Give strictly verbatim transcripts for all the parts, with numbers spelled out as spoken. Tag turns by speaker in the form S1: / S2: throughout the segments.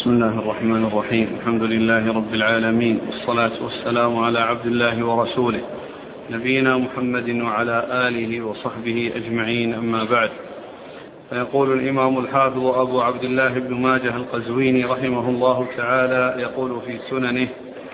S1: بسم الله الرحمن الرحيم. الحمد لله رب العالمين، والصلاة والسلام على عبد الله ورسوله نبينا محمد وعلى آله وصحبه أجمعين، أما بعد. فيقول الإمام الحافظ أبو عبد الله بن ماجه القزويني رحمه الله تعالى، يقول في سننه: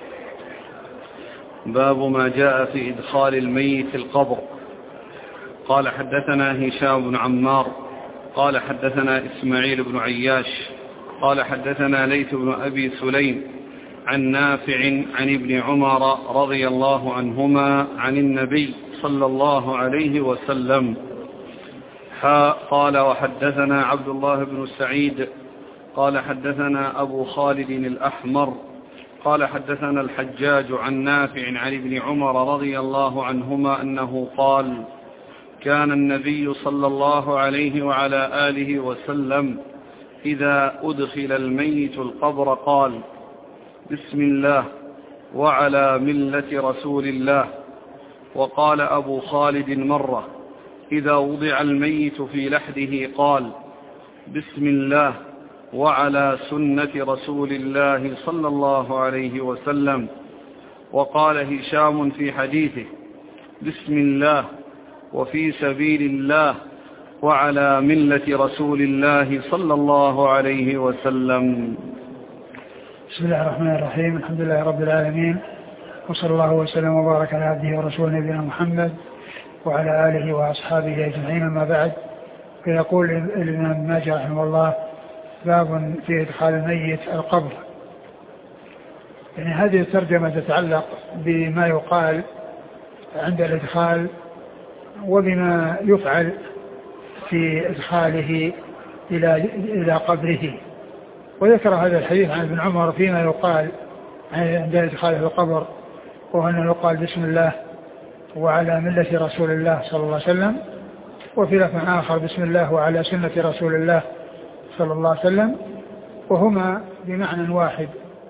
S1: باب ما جاء في إدخال الميت القبر. قال حدثنا هشام بن عمار قال حدثنا إسماعيل بن عياش قال حدثنا ليث بن أبي سليم عن نافع عن ابن عمر رضي الله عنهما عن النبي صلى الله عليه وسلم. قال وحدثنا عبد الله بن سعيد قال حدثنا أبو خالد الأحمر قال حدثنا الحجاج عن نافع عن ابن عمر رضي الله عنهما أنه قال: كان النبي صلى الله عليه وعلى آله وسلم إذا أدخل الميت القبر قال: بسم الله وعلى ملة رسول الله. وقال أبو خالد مرة: إذا وضع الميت في لحده قال: بسم الله وعلى سنة رسول الله صلى الله عليه وسلم. وقال هشام في حديثه: بسم الله وفي سبيل الله وعلى ملة رسول الله صلى الله عليه وسلم.
S2: بسم الله الرحمن الرحيم. الحمد لله رب العالمين، وصلى الله وسلم وبارك على عبده ورسوله نبينا محمد وعلى آله وأصحابه أجمعين، أما بعد. فيقول الإمام ابن ماجه رحمه الله: باب في إدخال الميت القبر. يعني هذه الترجمة تتعلق بما يقال عند الإدخال وبما يفعل في إدخاله إلى إلى قبره. وذكر هذا الحديث عن ابن عمر فيما يقال عند إدخاله القبر، وهو أنه يقال: بسم الله وعلى ملة رسول الله صلى الله عليه وسلم. وفي لفظ آخر: بسم الله وعلى سنة رسول الله صلى الله عليه وسلم، وهما بمعنى واحد.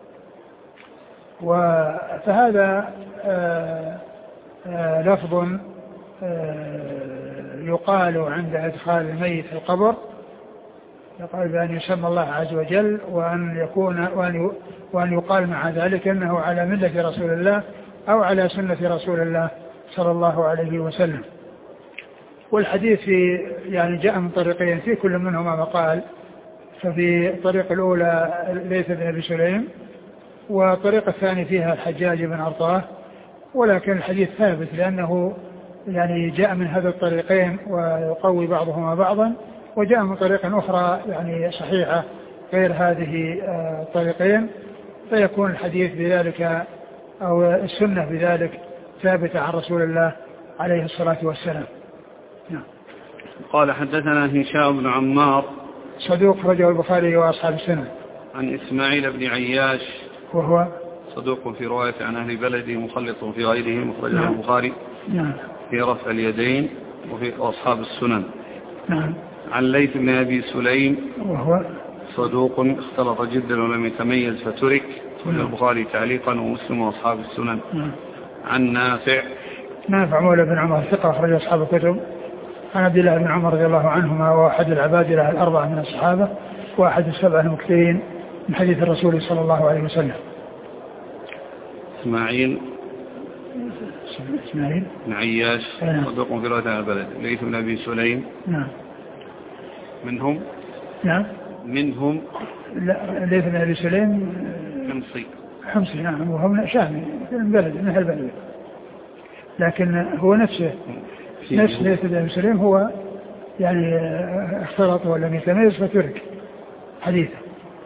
S2: فهذا آآ آآ لفظ يقال عند إدخال الميت في القبر، يقال بأن يسمى الله عز وجل، وأن يكون وأن وأن يقال مع ذلك أنه على ملة رسول الله أو على سنة رسول الله صلى الله عليه وسلم. والحديث في يعني جاء من طريقين، في كل منهما مقال. ففي الطريق الأولى ليث بن أبي سليم، والطريق الثاني فيها الحجاج بن أرطاه، ولكن الحديث ثابت لأنه يعني جاء من هذا الطريقين ويقوي بعضهما بعضا، وجاء من طريق أخرى يعني صحيحة غير هذه الطريقين، فيكون الحديث بذلك أو السنة بذلك ثابتة عن رسول الله عليه الصلاة والسلام. نعم.
S1: قال حدثنا هشام بن عمار
S2: صدوق رجل البخاري وأصحاب السنة.
S1: عن إسماعيل بن عياش
S2: وهو
S1: صدوق في رواية عن أهل بلده مخلط في غيره، مخرج نعم. البخاري
S2: نعم.
S1: في رفع اليدين وفي أصحاب السنن.
S2: نعم.
S1: عن ليث بن أبي سليم
S2: وهو
S1: صدوق اختلط جدا ولم يتميز فترك، نعم. البخاري تعليقا ومسلم وأصحاب السنن.
S2: نعم.
S1: عن نافع
S2: نافع مولى بن عمر ثقة أخرج أصحاب الكتب، عن عبد الله بن عمر رضي الله عنهما، وأحد العبادلة الأربعة من الصحابة، وأحد السبعة المكثرين من حديث الرسول صلى الله عليه وسلم.
S1: إسماعيل
S2: إسماعيل
S1: بن عياش صدوق في رواية عن البلد. ليث بن أبي سليم
S2: نعم.
S1: منهم
S2: نعم
S1: منهم
S2: لا ليث بن أبي سليم
S1: حمصي
S2: حمصي نعم، وهو من شامي من بلد من هالبلد، لكن هو نفسه نفس ليث بن أبي سليم هو يعني اختلط ولم يتميز فترك حديثه.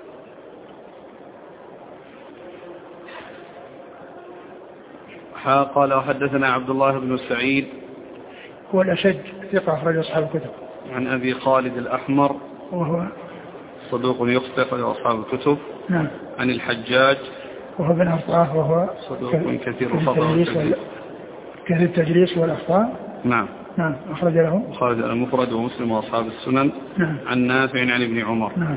S1: قال وحدثنا عبد الله بن سعيد
S2: هو الأشج ثقة أخرج أصحاب الكتب.
S1: عن أبي خالد الأحمر وهو
S2: صدوق
S1: يخطئ أخرج أصحاب الكتب.
S2: نعم.
S1: عن الحجاج
S2: وهو بن أرطاه وهو
S1: صدوق كثير الخطأ
S2: كثير التجليس والأخطاء.
S1: نعم.
S2: نعم. أخرج له
S1: خالد المفرد ومسلم وأصحاب السنن.
S2: نعم.
S1: عن نافع عن ابن عمر.
S2: نعم.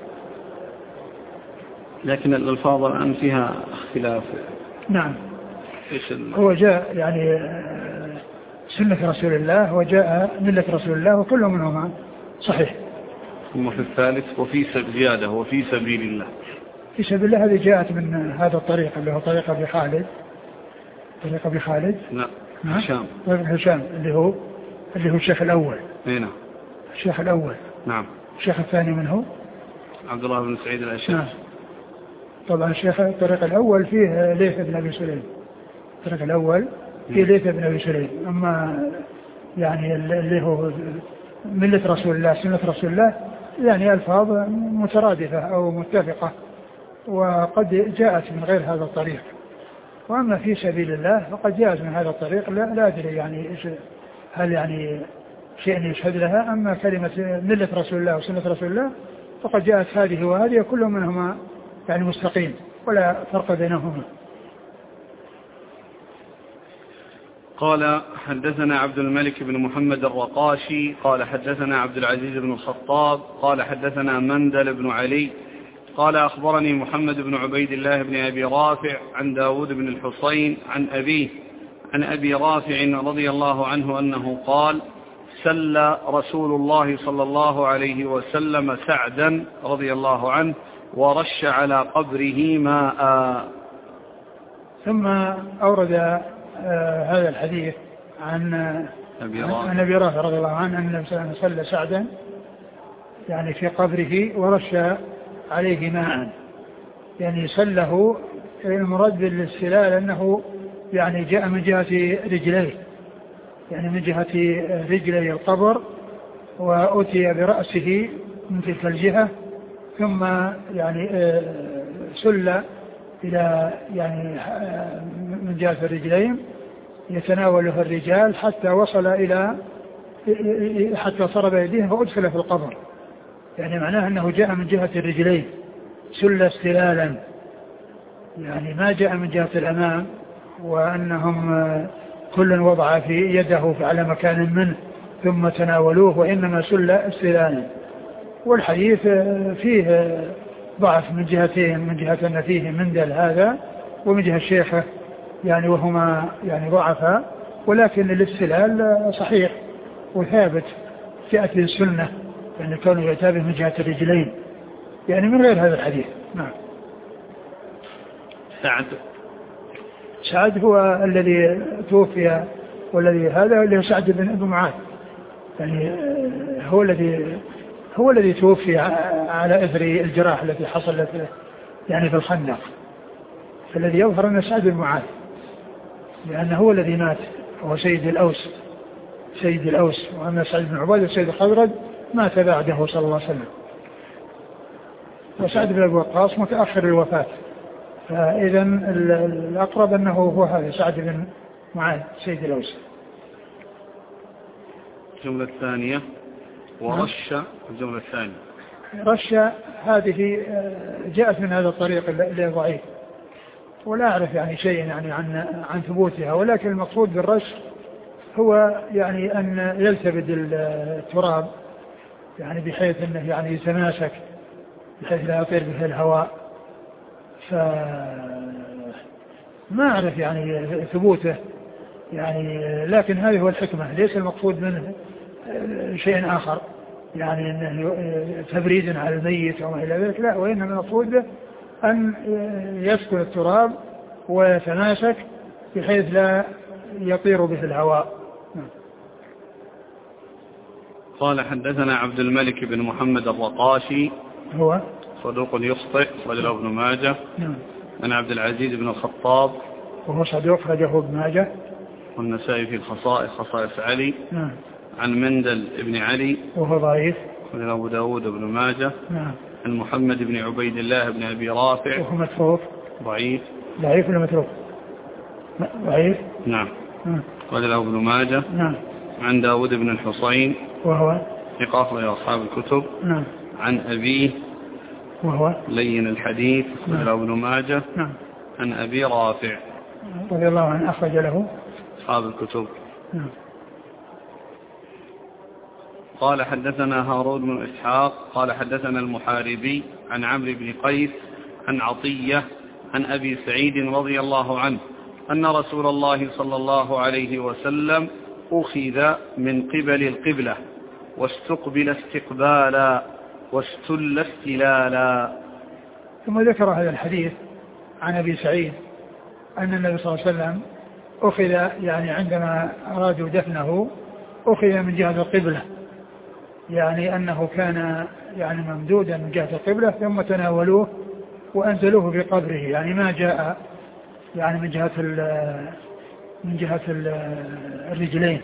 S1: لكن الألفاظ الآن فيها اختلاف.
S2: نعم. هو جاء يعني سنة رسول الله وجاء ملة رسول الله، وكل منهما صحيح.
S1: ثم في الثالث وفي زيادة وفي سبيل الله.
S2: في سبيل الله هذه جاءت من هذا الطريق اللي هو طريق أبي خالد طريق أبي خالد
S1: لا هشام
S2: طريق هشام اللي هو اللي هو الشيخ الأول.
S1: هنا
S2: الشيخ الأول.
S1: نعم.
S2: الشيخ الثاني من هو؟
S1: عبد الله بن سعيد الأشج.
S2: نعم. طبعا الشيخ الطريق الأول فيه ليث بن أبي سليم. الطريق الأول فيه ليث بن أبي سليم. أما يعني اللي هو ملة رسول الله سنة رسول الله يعني ألفاظ مترادفة أو متفقة وقد جاءت من غير هذا الطريق. وأما في سبيل الله فقد جاءت من هذا الطريق لا, لا أدري يعني هل يعني شيء يشهد لها. أما كلمة ملة رسول الله وسنة رسول الله فقد جاءت هذه وهذه كل منهما يعني مستقيم ولا فرق بينهما.
S1: قال حدثنا عبد الملك بن محمد الرقاشي قال حدثنا عبد العزيز بن الخطاب قال حدثنا مندل بن علي قال أخبرني محمد بن عبيد الله بن أبي رافع عن داود بن الحصين عن أبيه عن أبي رافع رضي الله عنه أنه قال سل رسول الله صلى الله عليه وسلم سعدا رضي الله عنه ورش على قبره ماء.
S2: ثم أورد آه هذا الحديث عن عن أبي رافع رضي الله عنه أن النبي صلى الله عليه وسلم سل سعدا يعني في قبره ورش عليه ماء. يعني سله المراد بالاستلال أنه يعني جاء من جهة رجليه يعني من جهة رجلي القبر وأتي برأسه من تلك الجهة ثم يعني سل إلى يعني من جهة الرجلين يتناوله الرجال حتى وصل إلى حتى صار بيديه فأدخل في القبر. يعني معناه أنه جاء من جهة الرجلين سل استلالا يعني ما جاء من جهة الأمام وأنهم كل وضع في يده على مكان منه ثم تناولوه وإنما سل استلالا. والحديث فيه ضعف من جهتين من جهة أن فيه مندل هذا ومن جهة الشيخة يعني وهما يعني ضعفا ولكن الاستلال صحيح وثابت تأتي السنة يعني كانوا يتابع من جهة الرجلين يعني من غير هذا الحديث. نعم.
S1: سعد
S2: سعد هو الذي توفي والذي هذا اللي هو سعد بن أبي معاذ يعني هو الذي هو الذي توفي على إثر الجراح التي حصلت يعني في الخندق. فالذي يظهر أن سعد بن معاذ لأنه هو الذي مات هو سيد الأوس سيد الأوس وأما سعد بن عبادة سيد الخزرج مات بعده صلى الله عليه وسلم. وسعد بن أبي وقاص متأخر الوفاة. فإذا الأقرب أنه هو هذا سعد بن معاذ سيد الأوس.
S1: الجملة الثانية ورش الجملة الثانية
S2: رش هذه جاءت من هذا الطريق اللي ضعيف ولا أعرف يعني شيء يعني عن عن ثبوتها ولكن المقصود بالرش هو يعني أن يلتبد التراب يعني بحيث أنه يعني يتماسك بحيث لا يطير به الهواء. فما أعرف يعني ثبوته يعني لكن هذه هو الحكمة ليس المقصود منه شيء آخر يعني أنه تبريد على الميت وما إلى ذلك لا وإنما المقصود أن يسكن التراب ويتماسك بحيث لا يطير به الهواء.
S1: قال حدثنا عبد الملك بن محمد الرقاشي
S2: هو
S1: صدوق يخطئ رجل ابن ماجه.
S2: نعم.
S1: عن عبد العزيز بن الخطاب
S2: وهو صدوق رجله ابن ماجه
S1: والنسائي في الخصائص خصائص علي.
S2: نعم.
S1: عن مندل ابن علي
S2: وهو ضعيف
S1: رجل أبو داود بن ماجه.
S2: نعم.
S1: عن محمد بن عبيد الله بن أبي رافع
S2: وهو متروك
S1: ضعيف
S2: ضعيف ولا متروك ضعيف.
S1: نعم.
S2: نعم.
S1: رجل ابن ماجه.
S2: نعم.
S1: عن داود بن الحصين
S2: وهو
S1: ثقة يا أصحاب الكتب.
S2: نعم.
S1: عن أبيه
S2: وهو
S1: لين الحديث رجل ابن ماجه.
S2: نعم.
S1: عن أبي رافع
S2: رضي الله عنه أخرج له
S1: أصحاب الكتب.
S2: نعم.
S1: قال حدثنا هارون بن إسحاق قال حدثنا المحاربي عن عمرو بن قيس عن عطية عن أبي سعيد رضي الله عنه أن رسول الله صلى الله عليه وسلم أخذ من قبل القبلة واستقبل استقبالا واستل استلالا.
S2: ثم ذكر هذا الحديث عن أبي سعيد أن النبي صلى الله عليه وسلم أخذ يعني عندما أرادوا دفنه أخذ من جهة القبلة، يعني أنه كان يعني ممدودا من جهة القبلة ثم تناولوه وأنزلوه في قبره، يعني ما جاء يعني من جهة من جهة الرجلين.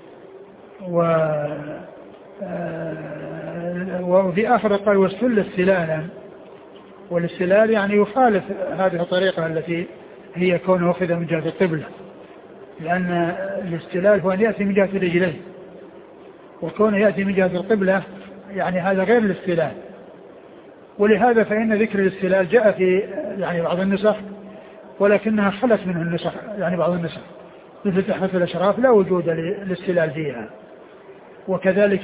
S2: وفي آخر قال واستل استلالا، والاستلال يعني يخالف هذه الطريقة التي هي كونه أخذ من جهة القبلة، لأن الاستلال هو أن يأتي من جهة الرجلين، وكونه يأتي من جهة القبلة يعني هذا غير الاستلال. ولهذا فإن ذكر الاستلال جاء في يعني بعض النسخ ولكنها خلت منه النسخ، يعني بعض النسخ مثل تحفة الأشراف لا وجود للاستلال فيها. وكذلك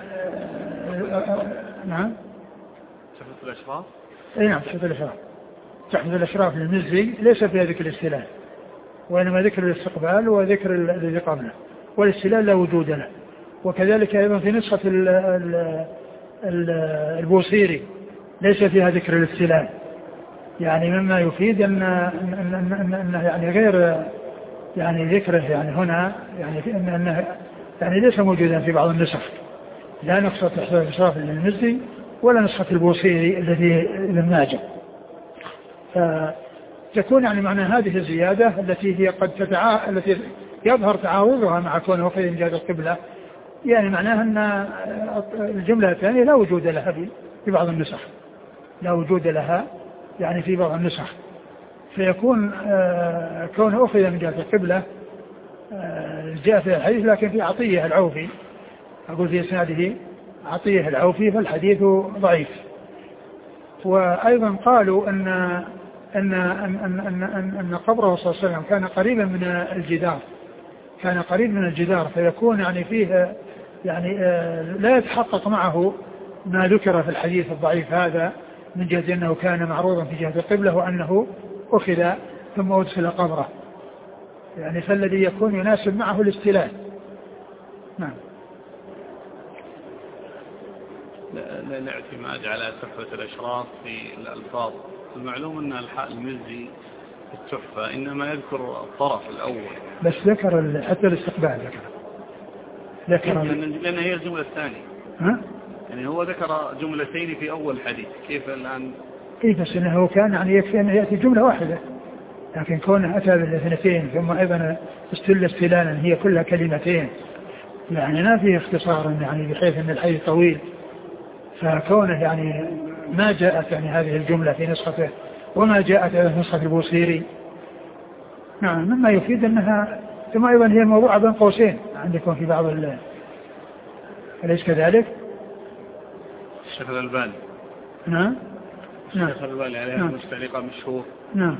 S2: نعم
S1: تحفة الأشراف
S2: اي نعم تحفة الأشراف تحفة الأشراف للمزي ليس فيها ذكر الاستلال، وإنما ذكر الاستقبال وذكر الذي قبله، والاستلال لا وجود له. وكذلك أيضا في نسخة ال ال ال البوصيري ليس فيها ذكر الاستلال، يعني مما يفيد أن, أن, أن, أن يعني غير يعني ذكره يعني هنا يعني أن أنه يعني ليس موجودا في بعض النسخ، لا نسخة تحفة الأشراف للمزي ولا نسخة البوصيري الذي لم ناجم. فتكون يعني معنى هذه الزيادة التي هي قد تتعا... التي يظهر تعارضها مع كونه أخذ من جهة القبلة، يعني معناها أن الجملة الثانية لا وجود لها في بعض النسخ، لا وجود لها يعني في بعض النسخ، فيكون كونه أخذ من جهة القبلة جاء في الحديث، لكن في عطية العوفي أقول في إسناده عطية العوفي فالحديث ضعيف. وأيضا قالوا أن أن أن أن أن, أن قبره صلى الله عليه وسلم كان قريبا من الجدار، كان قريب من الجدار، فيكون يعني فيه يعني لا يتحقق معه ما ذكر في الحديث الضعيف هذا من جهة أنه كان معروضا في جهة القبلة وأنه أخذ ثم أدخل قبره، يعني فالذي يكون يناسب معه الاستلال. نعم.
S1: لا الاعتماد على تحفة الأشراف في الألفاظ. المعلوم أن الحاء المزي التحفة إنما يذكر الطرف الأول،
S2: بس ذكر حتى الاستقبال ذكر ذكر
S1: لأن هي الجملة الثانية.
S2: ها؟
S1: يعني هو ذكر جملتين في أول حديث، كيف الآن؟
S2: كيف بس إنه كان يعني يكفي أن يأتي جملة واحدة، لكن كونه أتى بالاثنتين ثم أيضا استل استلالا هي كلها كلمتين، يعني ما فيه اختصار يعني بحيث أن الحديث طويل، فكونه يعني ما جاءت يعني هذه الجملة في نسخته وما جاءت في نسخة البوصيري. نعم، مما يفيد أنها ثم أيضا هي الموضوع بين قوسين عندكم في بعض ال أليس كذلك؟
S1: الشيخ الألباني
S2: نعم نعم
S1: الشيخ الألباني عليها
S2: نعم.
S1: مستعلقة مشهور.
S2: نعم.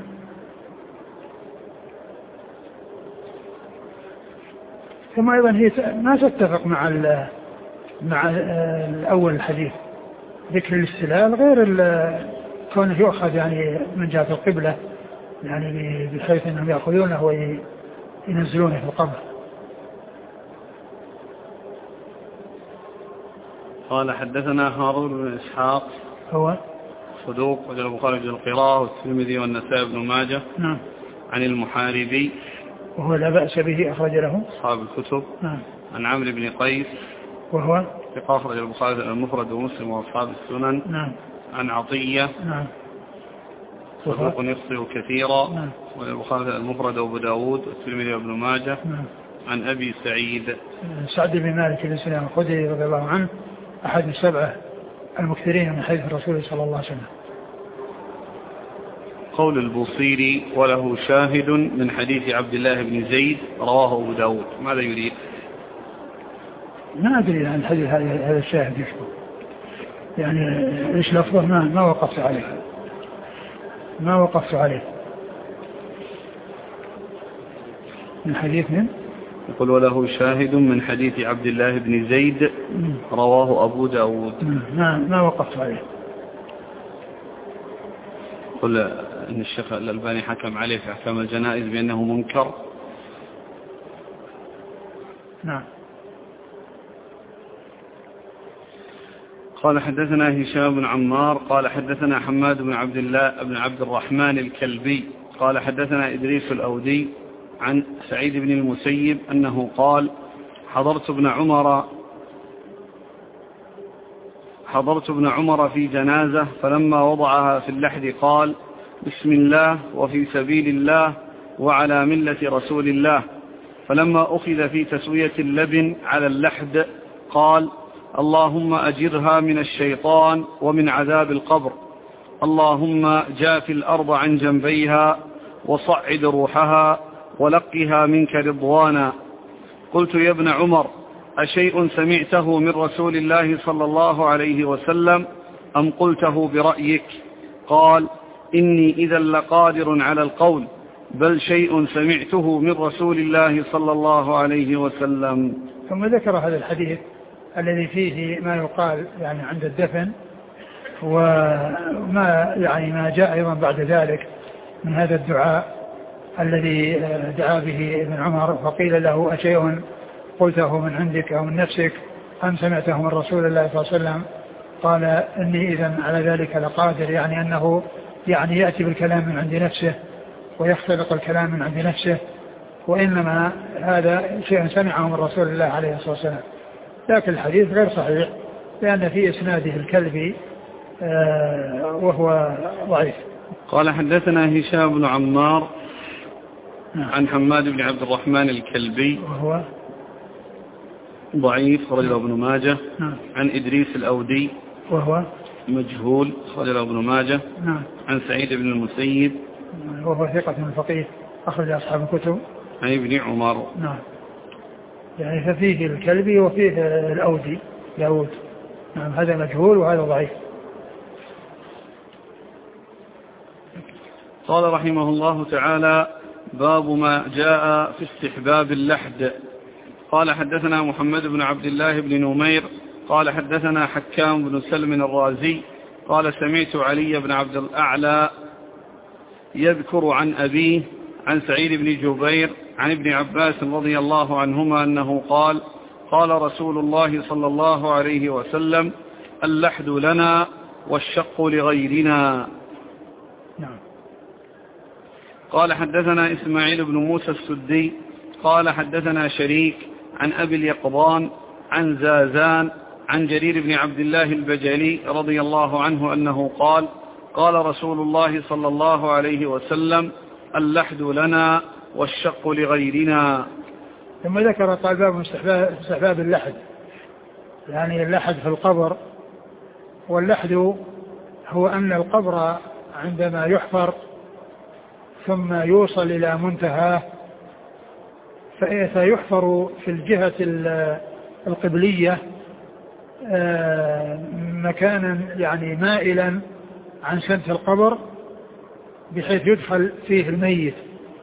S2: ثم أيضا هي ما تتفق مع ال مع الأول الحديث، ذكر الاستلال غير كونه يؤخذ يعني من جهة القبلة، يعني بحيث أنهم يأخذونه وينزلونه في القبر.
S1: قال حدثنا هارون بن إسحاق
S2: هو
S1: صدوق وجل البخاري في القراءة والترمذي والنسائي بن ماجه.
S2: نعم.
S1: عن المحاربي
S2: وهو لا بأس به أخرج له
S1: أصحاب الكتب.
S2: نعم.
S1: عن عمرو بن قيس
S2: وهو
S1: ثقة أخرج البخاري المفرد ومسلم وأصحاب السنن.
S2: نعم.
S1: عن عطية
S2: نعم.
S1: صدوق يخطئ كثيرا.
S2: نعم.
S1: والبخاري المفرد وأبو داود والترمذي وابن ماجه.
S2: نعم.
S1: عن أبي سعيد
S2: سعد بن مالك بن سلام الخدري رضي الله عنه أحد السبعة المكثرين من حديث الرسول صلى الله عليه وسلم.
S1: قول البوصيري وله شاهد من حديث عبد الله بن زيد رواه أبو داود، ماذا يريد؟
S2: ما أدري عن الحديث هذا الشاهد يشبه يعني إيش لفظه، ما ما وقفت عليه ما وقفت عليه من حديث من
S1: يقول وله شاهد من حديث عبد الله بن زيد رواه أبو داود،
S2: ما ما وقفت عليه.
S1: قل أن الشيخ الألباني حكم عليه في أحكام الجنائز بأنه منكر.
S2: نعم.
S1: قال حدثنا هشام بن عمار قال حدثنا حماد بن عبد الله بن عبد الرحمن الكلبي قال حدثنا إدريس الأودي عن سعيد بن المسيب أنه قال حضرت ابن عمر حضرت ابن عمر في جنازة فلما وضعها في اللحد قال بسم الله وفي سبيل الله وعلى ملة رسول الله. فلما أخذ في تسوية اللبن على اللحد قال اللهم أجرها من الشيطان ومن عذاب القبر، اللهم جاف الأرض عن جنبيها وصعد روحها ولقها منك رضوانا. قلت يا ابن عمر أشيء سمعته من رسول الله صلى الله عليه وسلم أم قلته برأيك؟ قال إني إذا لقادر على القول، بل شيء سمعته من رسول الله صلى الله عليه وسلم.
S2: ثم ذكر هذا الحديث الذي فيه ما يقال يعني عند الدفن، وما يعني ما جاء أيضا بعد ذلك من هذا الدعاء الذي دعا به ابن عمر، فقيل له أشيء قلته من عندك أو من نفسك أم سمعته من رسول الله صلى الله عليه وسلم؟ قال إني إذن على ذلك لقادر، يعني أنه يعني يأتي بالكلام من عند نفسه ويختلق الكلام من عند نفسه، وإنما هذا شيء سمعه من رسول الله عليه الصلاة والسلام. لكن الحديث غير صحيح لأن في إسناده الكلبي وهو ضعيف.
S1: قال حدثنا هشام بن عمار عن حماد بن عبد الرحمن الكلبي
S2: وهو
S1: ضعيف رجل ابن ماجه.
S2: نعم.
S1: عن إدريس الأودي
S2: وهو
S1: مجهول رجل ابن ماجه.
S2: نعم.
S1: عن سعيد بن المسيب
S2: وهو ثقة فقيه أخرج أصحاب الكتب.
S1: عن ابن عمر.
S2: نعم. يعني ففيه الكلبي وفيه الأودي داود. نعم. هذا مجهول وهذا ضعيف.
S1: قال رحمه الله تعالى باب ما جاء في استحباب اللحد. قال حدثنا محمد بن عبد الله بن نمير قال حدثنا حكام بن سلم الرازي قال سمعت علي بن عبد الأعلى يذكر عن أبيه عن سعيد بن جبير عن ابن عباس رضي الله عنهما أنه قال قال رسول الله صلى الله عليه وسلم اللحد لنا والشق لغيرنا.
S2: نعم.
S1: قال حدثنا إسماعيل بن موسى السدي قال حدثنا شريك عن أبي اليقظان عن زازان عن جرير بن عبد الله البجلي رضي الله عنه أنه قال قال رسول الله صلى الله عليه وسلم اللحد لنا والشق لغيرنا.
S2: ثم ذكر قال باب استحباب اللحد، يعني اللحد في القبر. واللحد هو أن القبر عندما يحفر ثم يوصل إلى منتهى فيحفر في الجهة القبلية مكانا يعني مائلا عن سنف القبر بحيث يدخل فيه الميت،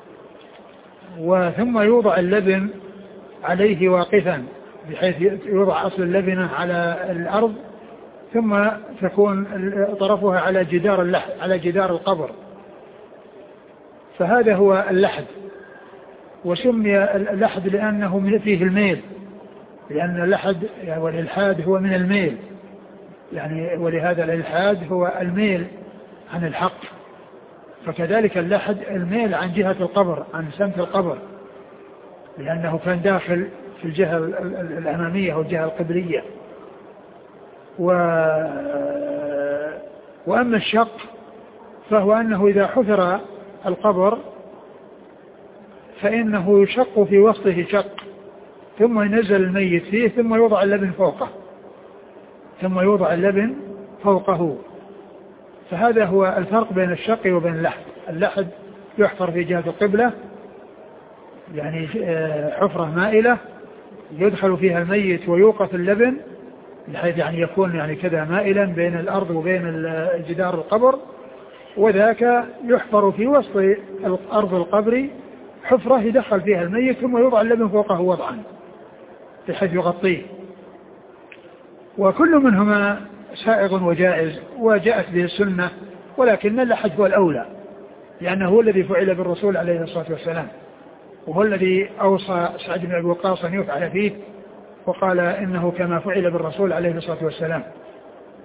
S2: وثم يوضع اللبن عليه واقفا بحيث يوضع أصل اللبنة على الأرض ثم تكون طرفها على جدار اللحد على جدار القبر. فهذا هو اللحد، وسمي اللحد لأنه فيه الميل، لأن اللحد والإلحاد هو من الميل يعني، ولهذا الإلحاد هو الميل عن الحق، فكذلك اللحد الميل عن جهة القبر عن سمت القبر، لأنه كان داخل في الجهة الأمامية أو الجهة القبلية. و... وأما الشق فهو أنه إذا حفر القبر فإنه يشق في وسطه شق ثم ينزل الميت فيه ثم يوضع اللبن فوقه ثم يوضع اللبن فوقه. فهذا هو الفرق بين الشق وبين اللحد. اللحد يحفر في جهة القبلة يعني حفرة مائلة يدخل فيها الميت ويوقف اللبن بحيث يعني يكون يعني كذا مائلا بين الأرض وبين جدار القبر، وذاك يحفر في وسط الأرض القبر حفرة يدخل فيها الميت ثم يوضع اللبن فوقه وضعا بحيث يغطيه. وكل منهما سائغ وجائز وجاءت به السنة، ولكن اللحد هو الأولى لأنه هو الذي فعل بالرسول عليه الصلاة والسلام، وهو الذي أوصى سعد بن أبي وقاص أن يفعل فيه وقال إنه كما فعل بالرسول عليه الصلاة والسلام.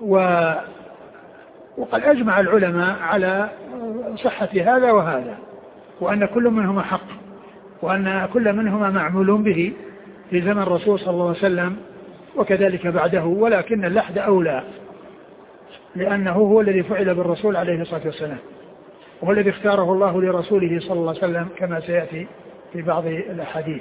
S2: و وقد أجمع العلماء على صحة هذا وهذا، وأن كل منهما حق، وأن كل منهما معمول به في زمن الرسول صلى الله عليه وسلم وكذلك بعده، ولكن اللحد أولى لأنه هو الذي فعل بالرسول عليه الصلاة والسلام، وهو الذي اختاره الله لرسوله صلى الله عليه وسلم كما سيأتي في بعض الأحاديث.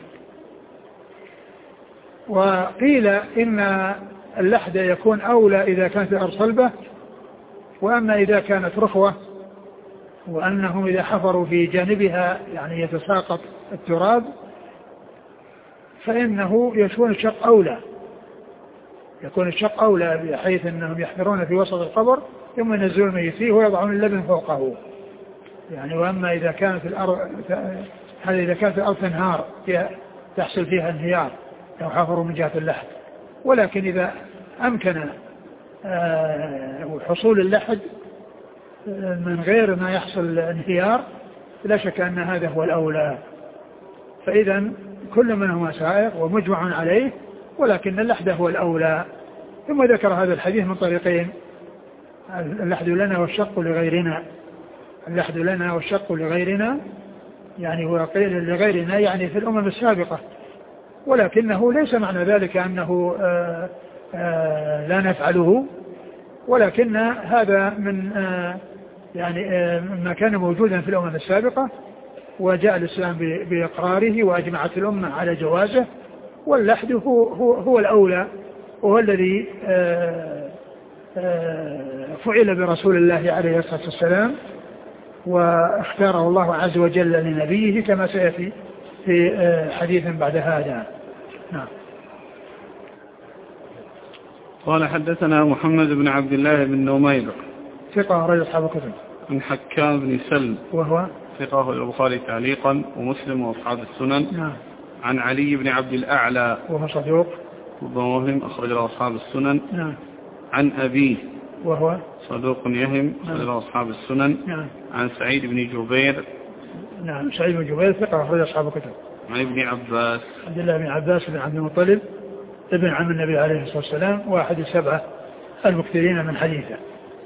S2: وقيل إن اللحد يكون أولى إذا كانت الأرض صلبة، وأما إذا كانت رخوة وأنهم إذا حفروا في جانبها يعني يتساقط التراب فإنه يكون الشق أولى، يكون الشق أولى بحيث أنهم يحفرون في وسط القبر ثم ينزلون الميت فيه ويضعون اللبن فوقه يعني. وأما إذا كانت الأرض هذا إذا كانت الأرض تنهار تحصل فيها انهيار لو حفروا من جهة اللحد، ولكن إذا أمكن حصول اللحد من غير ما يحصل انهيار لا شك أن هذا هو الأولى. فإذا كل منهما سائغ ومجمع عليه، ولكن اللحد هو الأولى. ثم ذكر هذا الحديث من طريقين: اللحد لنا والشق لغيرنا. اللحد لنا والشق لغيرنا يعني هو قيل لغيرنا يعني في الأمم السابقة، ولكنه ليس معنى ذلك أنه آآ آآ لا نفعله، ولكن هذا من يعني ما كان موجودا في الأمم السابقة، وجاء الإسلام بإقراره وأجمعت الأمة على جوازه، واللحد هو, هو, هو الأولى، وهو الذي فعل برسول الله عليه الصلاة والسلام واختاره الله عز وجل لنبيه كما سيأتي في حديث بعد هذا. نعم.
S1: قال حدثنا محمد بن عبد الله بن نمير
S2: ثقة رجل أصحاب الكتب.
S1: عن حكام بن سلم
S2: وهو
S1: ثقة البخاري تعليقا ومسلم وأصحاب السنن.
S2: نعم.
S1: عن علي بن عبد الأعلى
S2: وهو صدوق
S1: وهم أخرج له أصحاب السنن.
S2: نعم.
S1: عن أبيه
S2: وهو
S1: صدوق يهم أخرج له أصحاب السنن.
S2: نعم.
S1: عن سعيد بن جبير.
S2: نعم. سعيد بن جبير ثقة أخرج أصحاب الكتب.
S1: عن ابن عباس
S2: عبد الله بن عباس بن عبد المطلب ابن عم النبي عليه الصلاة والسلام واحد السبعة المكثرين من حديثه.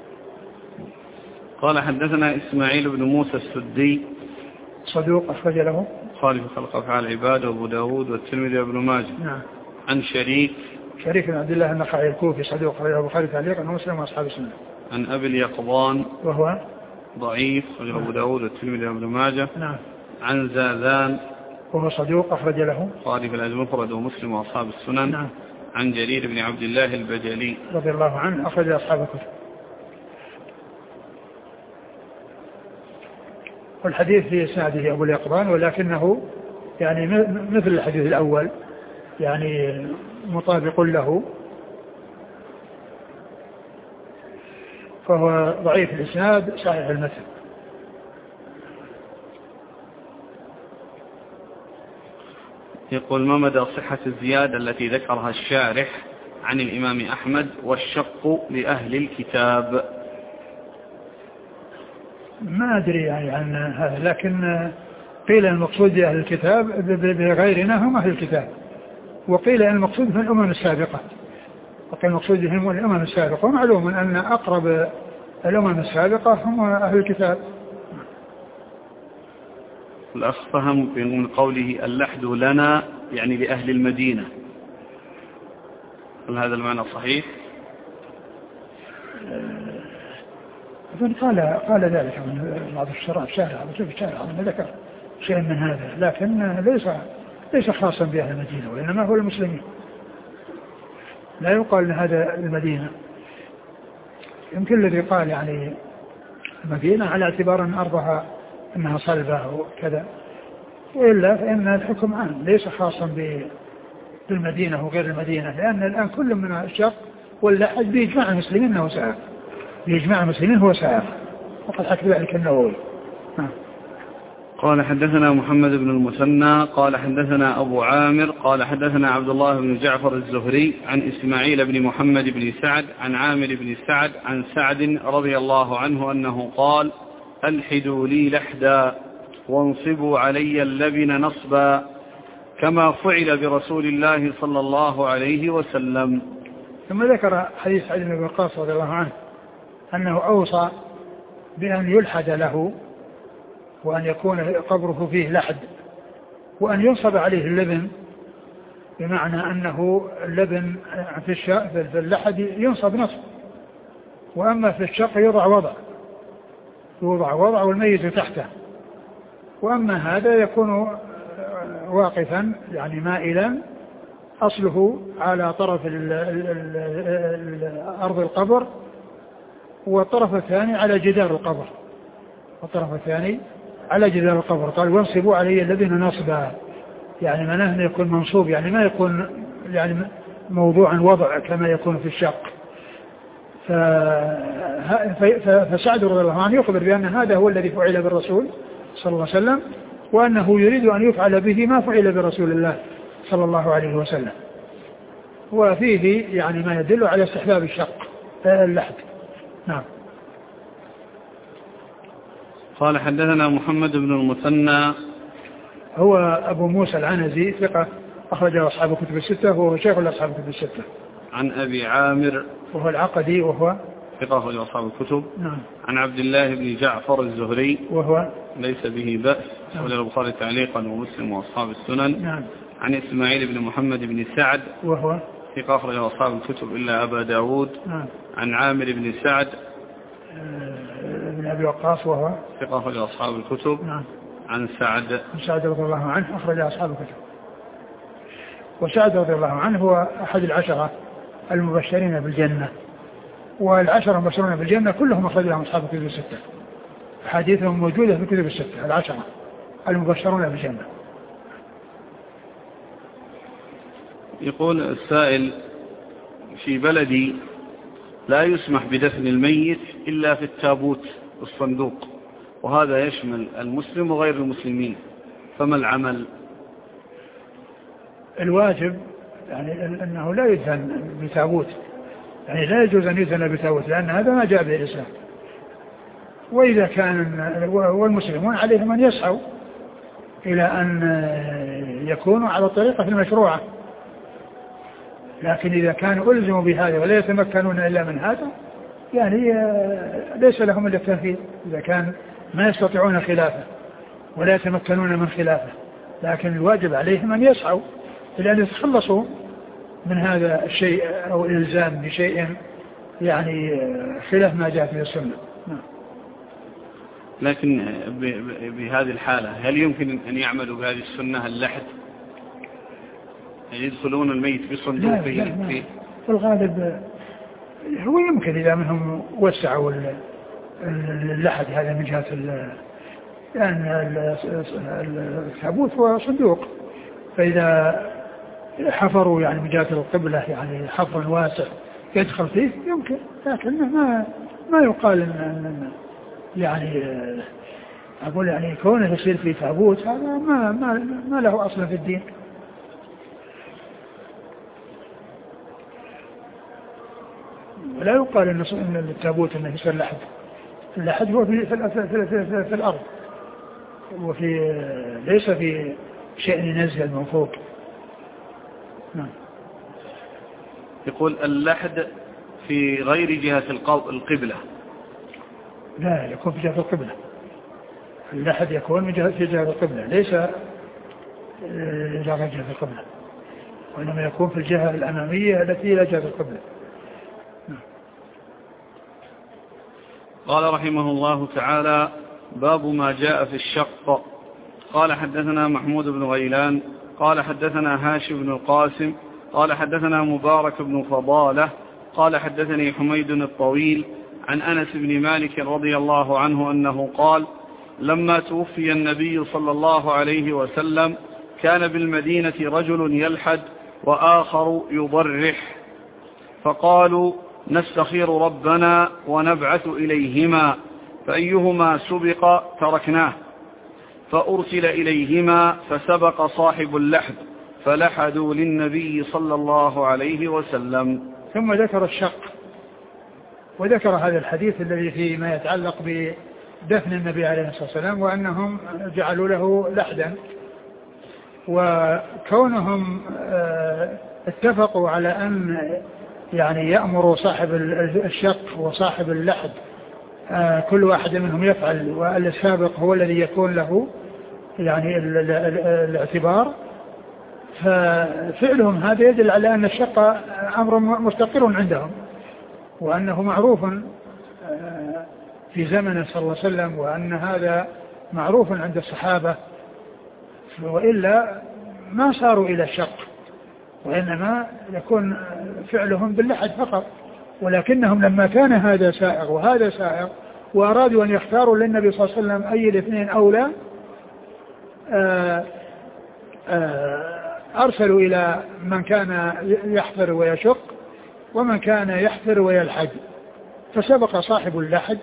S1: قال حدثنا إسماعيل بن موسى السدي
S2: صدوق أخرج له
S1: خالف خلق أفعال العباد وأبو داود والترمذي وابن ماجه.
S2: نعم.
S1: عن شريك
S2: شريك بن عبد الله النخعي الكوفي صدوق أخرج له البخاري تعليقا ومسلم وأصحاب السنة.
S1: عن أبي اليقظان
S2: وهو
S1: ضعيف أخرج له أبو داود والترمذي وابن ماجه.
S2: نعم.
S1: عن زاذان
S2: وهو صدوق أخرج له
S1: خالف المفرد ومسلم وأصحاب السنن.
S2: نعم.
S1: عن جرير بن عبد الله البجلي
S2: رضي الله عنه أخرج أصحاب الكتب. والحديث في إسناده أبو اليقظان، ولكنه يعني مثل الحديث الأول يعني مطابق له، فهو ضعيف الإسناد صحيح المتن.
S1: يقول: ما مدى صحة الزيادة التي ذكرها الشارح عن الإمام أحمد والشق لأهل الكتاب؟
S2: ما أدري يعني عن هذا، لكن قيل المقصود بأهل الكتاب بغيرنا هم أهل الكتاب، وقيل المقصود في الأمم السابقة، وقيل المقصود بهم الأمم السابقة، ومعلوم أن أقرب الأمم السابقة هم أهل الكتاب.
S1: الأخ فهم من قوله اللحد لنا يعني لأهل المدينة، هل هذا المعنى صحيح؟
S2: أظن قال قال ذلك من بعض الشراء الشارع وشوف الشارع من ذكر شيء من هذا، لكن ليس ليس خاصا بأهل المدينة، وإنما هو المسلمين، لا يقال أن هذا المدينة. يمكن الذي قال يعني المدينة على اعتبار أن أرضها أنها صلبة وكذا، وإلا فإن الحكم عام ليس خاصا بالمدينة وغير المدينة، لأن الآن كل من الشق واللحد بإجماع المسلمين أنه سائغ، بإجماع المسلمين هو سائغ، وقد حكى ذلك النووي.
S1: قال حدثنا محمد بن المثنى قال حدثنا أبو عامر قال حدثنا عبد الله بن جعفر الزهري عن إسماعيل بن محمد بن سعد عن عامر بن سعد عن سعد رضي الله عنه أنه قال: ألحدوا لي لحدا وانصبوا علي اللبن نصبا كما فعل برسول الله صلى الله عليه وسلم.
S2: ثم ذكر حديث سعد بن أبي وقاص رضي الله عنه أنه أوصى بأن يلحد له وأن يكون قبره فيه لحد وأن ينصب عليه اللبن، بمعنى أنه اللبن في اللحد ينصب نصب، وأما في الشق يوضع وضع يوضع وضع والميت تحته، وأما هذا يكون واقفا يعني مائلا أصله على طرف ال ال ال أرض القبر، والطرف الثاني على جدار القبر والطرف الثاني على جدار القبر. قال وانصبوا علي الذين نصبا، يعني معناه يكون منصوب، يعني ما يكون يعني موضوعا وضع كما يكون في الشق. فسعد رضي الله عنه يخبر بأن هذا هو الذي فعل بالرسول صلى الله عليه وسلم، وأنه يريد أن يفعل به ما فعل برسول الله صلى الله عليه وسلم. وفيه يعني ما يدل على استحباب الشق اللحد. نعم.
S1: قال حدثنا محمد بن المثنى
S2: هو أبو موسى العنزي ثقة أخرجه أصحاب الكتب الستة وهو شيخ أصحاب الكتب الستة.
S1: عن أبي عامر
S2: وهو العقدي وهو
S1: ثقة أخرجه أصحاب الكتب.
S2: نعم.
S1: عن عبد الله بن جعفر الزهري
S2: وهو
S1: ليس به بأس،
S2: نعم.
S1: أخرجه البخاري تعليقا ومسلم وأصحاب السنن.
S2: نعم.
S1: عن إسماعيل بن محمد بن سعد
S2: وهو
S1: ثقة أخرجه أصحاب الكتب إلا أبا داود.
S2: نعم.
S1: عن عامر بن سعد
S2: بن أبي وقاص وهو
S1: ثقة أخرجه أصحاب الكتب.
S2: نعم.
S1: عن سعد
S2: عن سعد رضي الله عنه أخرج أصحاب الكتب. وسعد رضي الله عنه هو أحد العشرة المبشرين بالجنة، والعشرة المبشرين بالجنة كلهم أخرج لهم أصحاب الكتب الستة، حديثهم موجودة في الكتب الستة، العشرة المبشرون بالجنة.
S1: يقول السائل: في بلدي لا يسمح بدفن الميت إلا في التابوت الصندوق، وهذا يشمل المسلم وغير المسلمين، فما العمل؟
S2: الواجب يعني أنه لا يدفن بتابوت، يعني لا يجوز أن يدفن بتابوت، لأن هذا ما جاء به الإسلام. وإذا كان والمسلمون عليهم أن يسعوا إلى أن يكونوا على الطريقة المشروعة، لكن إذا كانوا ألزموا بهذا ولا يتمكنون إلا من هذا يعني ليس لهم إلا التنفيذ، إذا كان ما يستطيعون خلافه ولا يتمكنون من خلافه، لكن الواجب عليهم أن يسعوا إلى أن يتخلصوا من هذا الشيء أو الإلزام بشيء يعني خلاف ما جاء في السنة.
S1: لكن بهذه الحالة هل يمكن أن يعملوا بهذه السنة اللحد؟ يدخلون الميت بصندوقه؟
S2: لا لا لا. في الغالب هو يمكن إذا منهم وسعوا اللحد هذا من جهة يعني التابوت وصندوق، فإذا حفروا يعني من جهة القبلة يعني حفر واسع يدخل فيه يمكن، لكن ما ما يقال إن يعني أقول يعني كونه يصير في تابوت هذا ما ما ما له أصل في الدين. ولا يقال إن التابوت إنه يصير لحد، اللحد هو في في, في, في, في, في الأرض، وفي ليس في شيء ينزل من فوق. نعم.
S1: يقول اللحد في غير جهة القبلة.
S2: لا يكون في جهة القبلة، اللحد يكون من جهة في جهة القبلة، ليس إلى جهة القبلة، وإنما يكون في الجهة الأمامية التي إلى جهة القبلة.
S1: قال رحمه الله تعالى: باب ما جاء في الشق. قال حدثنا محمود بن غيلان قال حدثنا هاشم بن القاسم قال حدثنا مبارك بن فضالة قال حدثني حميد الطويل عن أنس بن مالك رضي الله عنه أنه قال: لما توفي النبي صلى الله عليه وسلم كان بالمدينة رجل يلحد وآخر يضرح، فقالوا: نستخير ربنا ونبعث إليهما، فأيهما سبق تركناه، فأرسل إليهما فسبق صاحب اللحد فلحدوا للنبي صلى الله عليه وسلم.
S2: ثم ذكر الشق، وذكر هذا الحديث الذي فيه ما يتعلق بدفن النبي عليه الصلاة والسلام، وأنهم جعلوا له لحدا، وكونهم اتفقوا على أن يعني يأمر صاحب الشق وصاحب اللحد آه كل واحد منهم يفعل، والسابق هو الذي يكون له يعني ال ال ال الاعتبار، ففعلهم هذا يدل على أن الشق أمر مستقر عندهم، وأنه معروف في زمنه صلى الله عليه وسلم، وأن هذا معروف عند الصحابة، وإلا ما صاروا إلى الشق، وإنما يكون فعلهم باللحد فقط. ولكنهم لما كان هذا سائغ وهذا سائغ وأرادوا أن يختاروا للنبي صلى الله عليه وسلم أي الاثنين أولى، آآ آآ أرسلوا إلى من كان يحفر ويشق ومن كان يحفر ويلحد، فسبق صاحب اللحد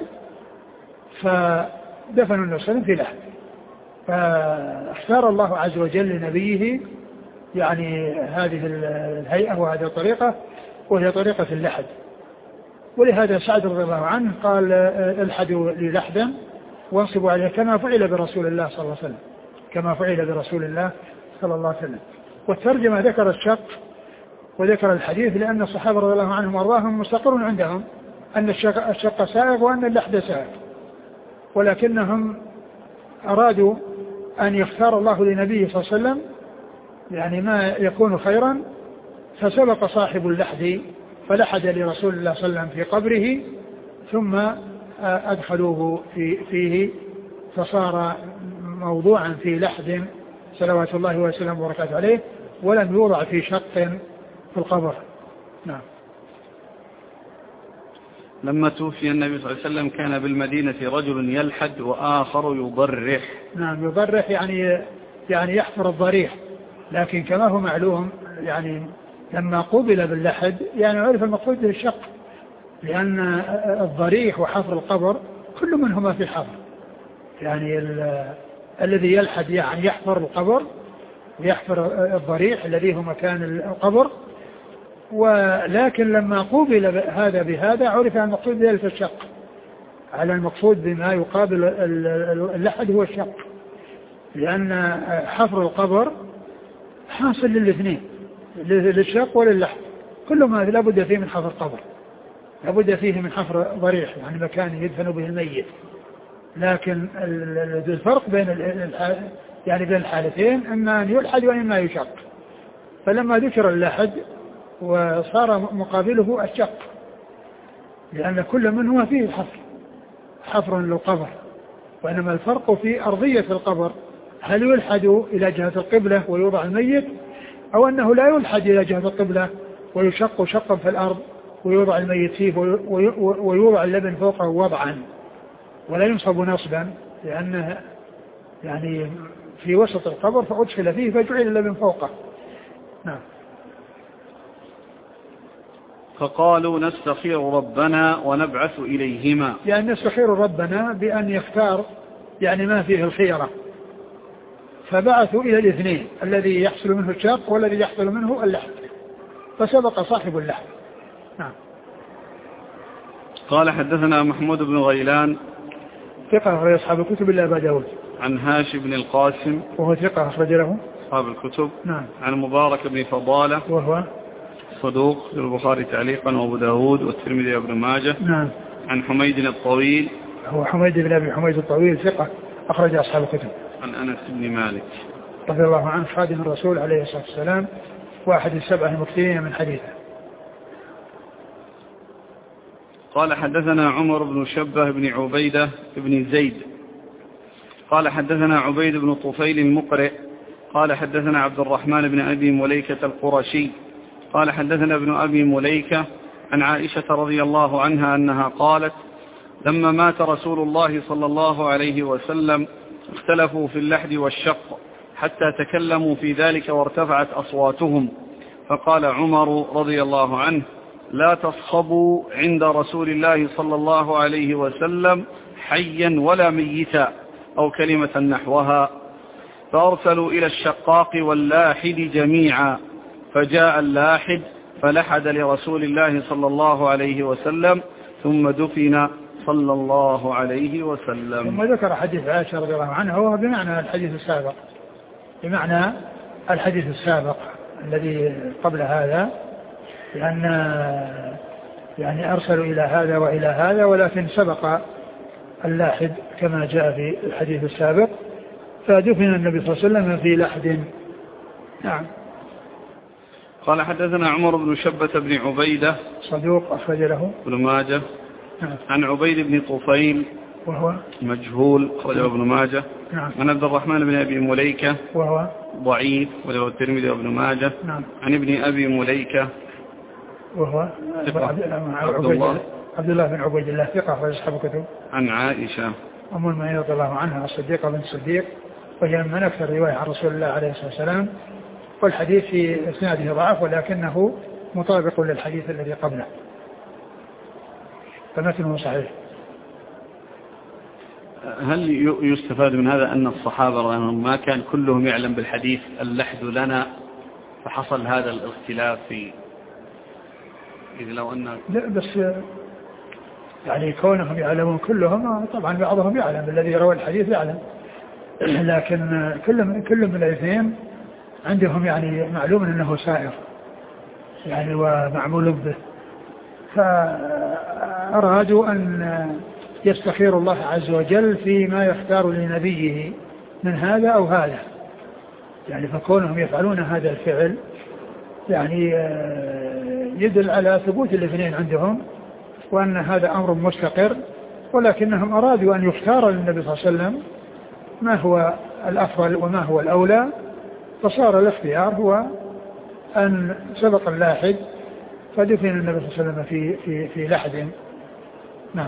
S2: فدفنوا النبي صلى الله عليه وسلم في لحد، فاختار الله عز وجل لنبيه يعني هذه الهيئة وهذه الطريقة، وهي طريقة اللحد. ولهذا سعد رضي الله عنه قال الحدوا لي لحدا وانصبوا عليه كما فعل برسول الله صلى الله عليه وسلم، كما فعل برسول الله صلى الله عليه وسلم. والترجمة ذكر الشق وذكر الحديث لأن الصحابة رضي الله عنهم وارضاهم مستقر عندهم أن الشق, الشق سائغ وأن اللحد سائغ، ولكنهم أرادوا أن يختار الله لنبيه صلى الله عليه وسلم يعني ما يكون خيرا، فسبق صاحب اللحد فلحد لرسول الله صلى الله عليه وسلم في قبره، ثم أدخلوه في فيه فصار موضوعا في لحد صلوات الله وسلامه وبركاته عليه، ولم يوضع في شق في القبر. نعم.
S1: لما توفي النبي صلى الله عليه وسلم كان بالمدينة رجل يلحد وآخر يضرح.
S2: نعم، يضرح يعني يعني يحفر الضريح، لكن كما هو معلوم يعني لما قبل باللحد يعني عرف المقصود به الشق، لأن الضريح وحفر القبر كل منهما في حفر، يعني الذي يلحد يعني يحفر القبر ويحفر الضريح الذي هو مكان القبر، ولكن لما قوبل هذا بهذا عرف المقصود ذلك الشق، على المقصود بما يقابل اللحد هو الشق، لأن حفر القبر حاصل للاثنين، للشق وللحد، كل ما لابد فيه من حفر قبر، لابد فيه من حفر ضريح يعني مكان يدفن به الميت. لكن الفرق بين يعني بين الحالتين اما ان يلحد واما يشق، فلما ذكر اللحد وصار مقابله الشق، لأن كل منهما فيه حفر حفر للقبر، وإنما الفرق في أرضية القبر، هل يلحد إلى جهة القبلة ويوضع الميت، أو أنه لا يلحد إلى جهة القبلة ويشق شقا في الأرض ويوضع الميت فيه ويوضع اللبن فوقه وضعا ولا ينصب نصبا، لأنه يعني في وسط القبر فأدخل فيه فجعل اللبن فوقه. نعم.
S1: فقالوا نستخير ربنا ونبعث إليهما،
S2: يعني نستخير ربنا بأن يختار يعني ما فيه الخيرة، فبعثوا إلى الاثنين الذي يحصل منه الشق والذي يحصل منه اللحد، فسبق صاحب اللحد. نعم.
S1: قال حدثنا محمود بن غيلان
S2: ثقة أخرج أصحاب الكتب إلا أبا داود.
S1: عن هاشم بن القاسم
S2: وهو ثقة أخرج له
S1: أصحاب الكتب.
S2: نعم.
S1: عن مبارك بن فضالة وهو صدوق للبخاري تعليقا وأبو داود والترمذي وابن ماجه.
S2: نعم.
S1: عن حميد الطويل
S2: هو حميد بن أبي حميد الطويل ثقة أخرج أصحاب الكتب.
S1: عن أنس بن مالك
S2: رضي الله عنه خادم الرسول عليه الصلاة والسلام واحد السبعة المكثرين من حديثه.
S1: قال حدثنا عمر بن شبه بن عبيدة بن زيد قال حدثنا عبيد بن طفيل المقرئ قال حدثنا عبد الرحمن بن أبي مليكة القرشي قال حدثنا ابن أبي مليكة عن عائشة رضي الله عنها أنها قالت لما مات رسول الله صلى الله عليه وسلم اختلفوا في اللحد والشق حتى تكلموا في ذلك وارتفعت أصواتهم، فقال عمر رضي الله عنه لا تصخبوا عند رسول الله صلى الله عليه وسلم حيا ولا ميتا أو كلمة نحوها، فأرسلوا إلى الشقاق واللاحد جميعا، فجاء اللاحد فلحد لرسول الله صلى الله عليه وسلم ثم دفن صلى الله عليه وسلم.
S2: ثم ذكر حديث عائشة رضي الله عنها وهو بمعنى الحديث السابق، بمعنى الحديث السابق الذي قبل هذا، لأن يعني أرسلوا إلى هذا وإلى هذا، ولكن سبق اللاحد كما جاء في الحديث السابق، فدفن النبي صلى الله عليه وسلم في لحد. نعم.
S1: قال حدثنا عمر بن شبة بن عبيدة
S2: صدوق أخرج له
S1: ابن ماجه.
S2: نعم.
S1: عن عبيد بن طفيل وهو مجهول أخرجه ابن ماجه.
S2: نعم.
S1: عن عبد الرحمن بن أبي مليكة
S2: وهو
S1: ضعيف وله الترمذي وابن ماجه.
S2: نعم.
S1: عن ابن أبي مليكة
S2: وهو عبد الله عبد الله بن عبيد الله ثقة أخرج أصحاب الكتب.
S1: عن عائشة
S2: أم المؤمنين رضي الله عنها الصديقة بنت الصديق، وهي من أكثر رواية عن رسول الله عليه الصلاة والسلام، والحديث في إسناده ضعف ولكنه مطابق للحديث الذي قبله، فمثله صحيح.
S1: هل يستفاد من هذا أن الصحابة ما كان كلهم يعلم بالحديث اللحد لنا فحصل هذا الاختلاف في إذ لو أن
S2: لا بس يعني كونهم يعلمون كلهم، طبعا بعضهم يعلم، الذي روى الحديث يعلم، لكن كل كل من الاثنين عندهم يعني معلوم أنه سائر يعني ومعمول به، فأرادوا أن يستخير الله عز وجل فيما يختار لنبيه من هذا أو هذا، يعني فكونهم يفعلون هذا الفعل يعني يدل على ثبوت الاثنين عندهم وأن هذا أمر مستقر، ولكنهم أرادوا أن يختار للنبي صلى الله عليه وسلم ما هو الأفضل وما هو الأولى، فصار الاختيار هو أن سبق اللاحد فدفن النبي صلى الله عليه وسلم في, في, في لحد. نعم.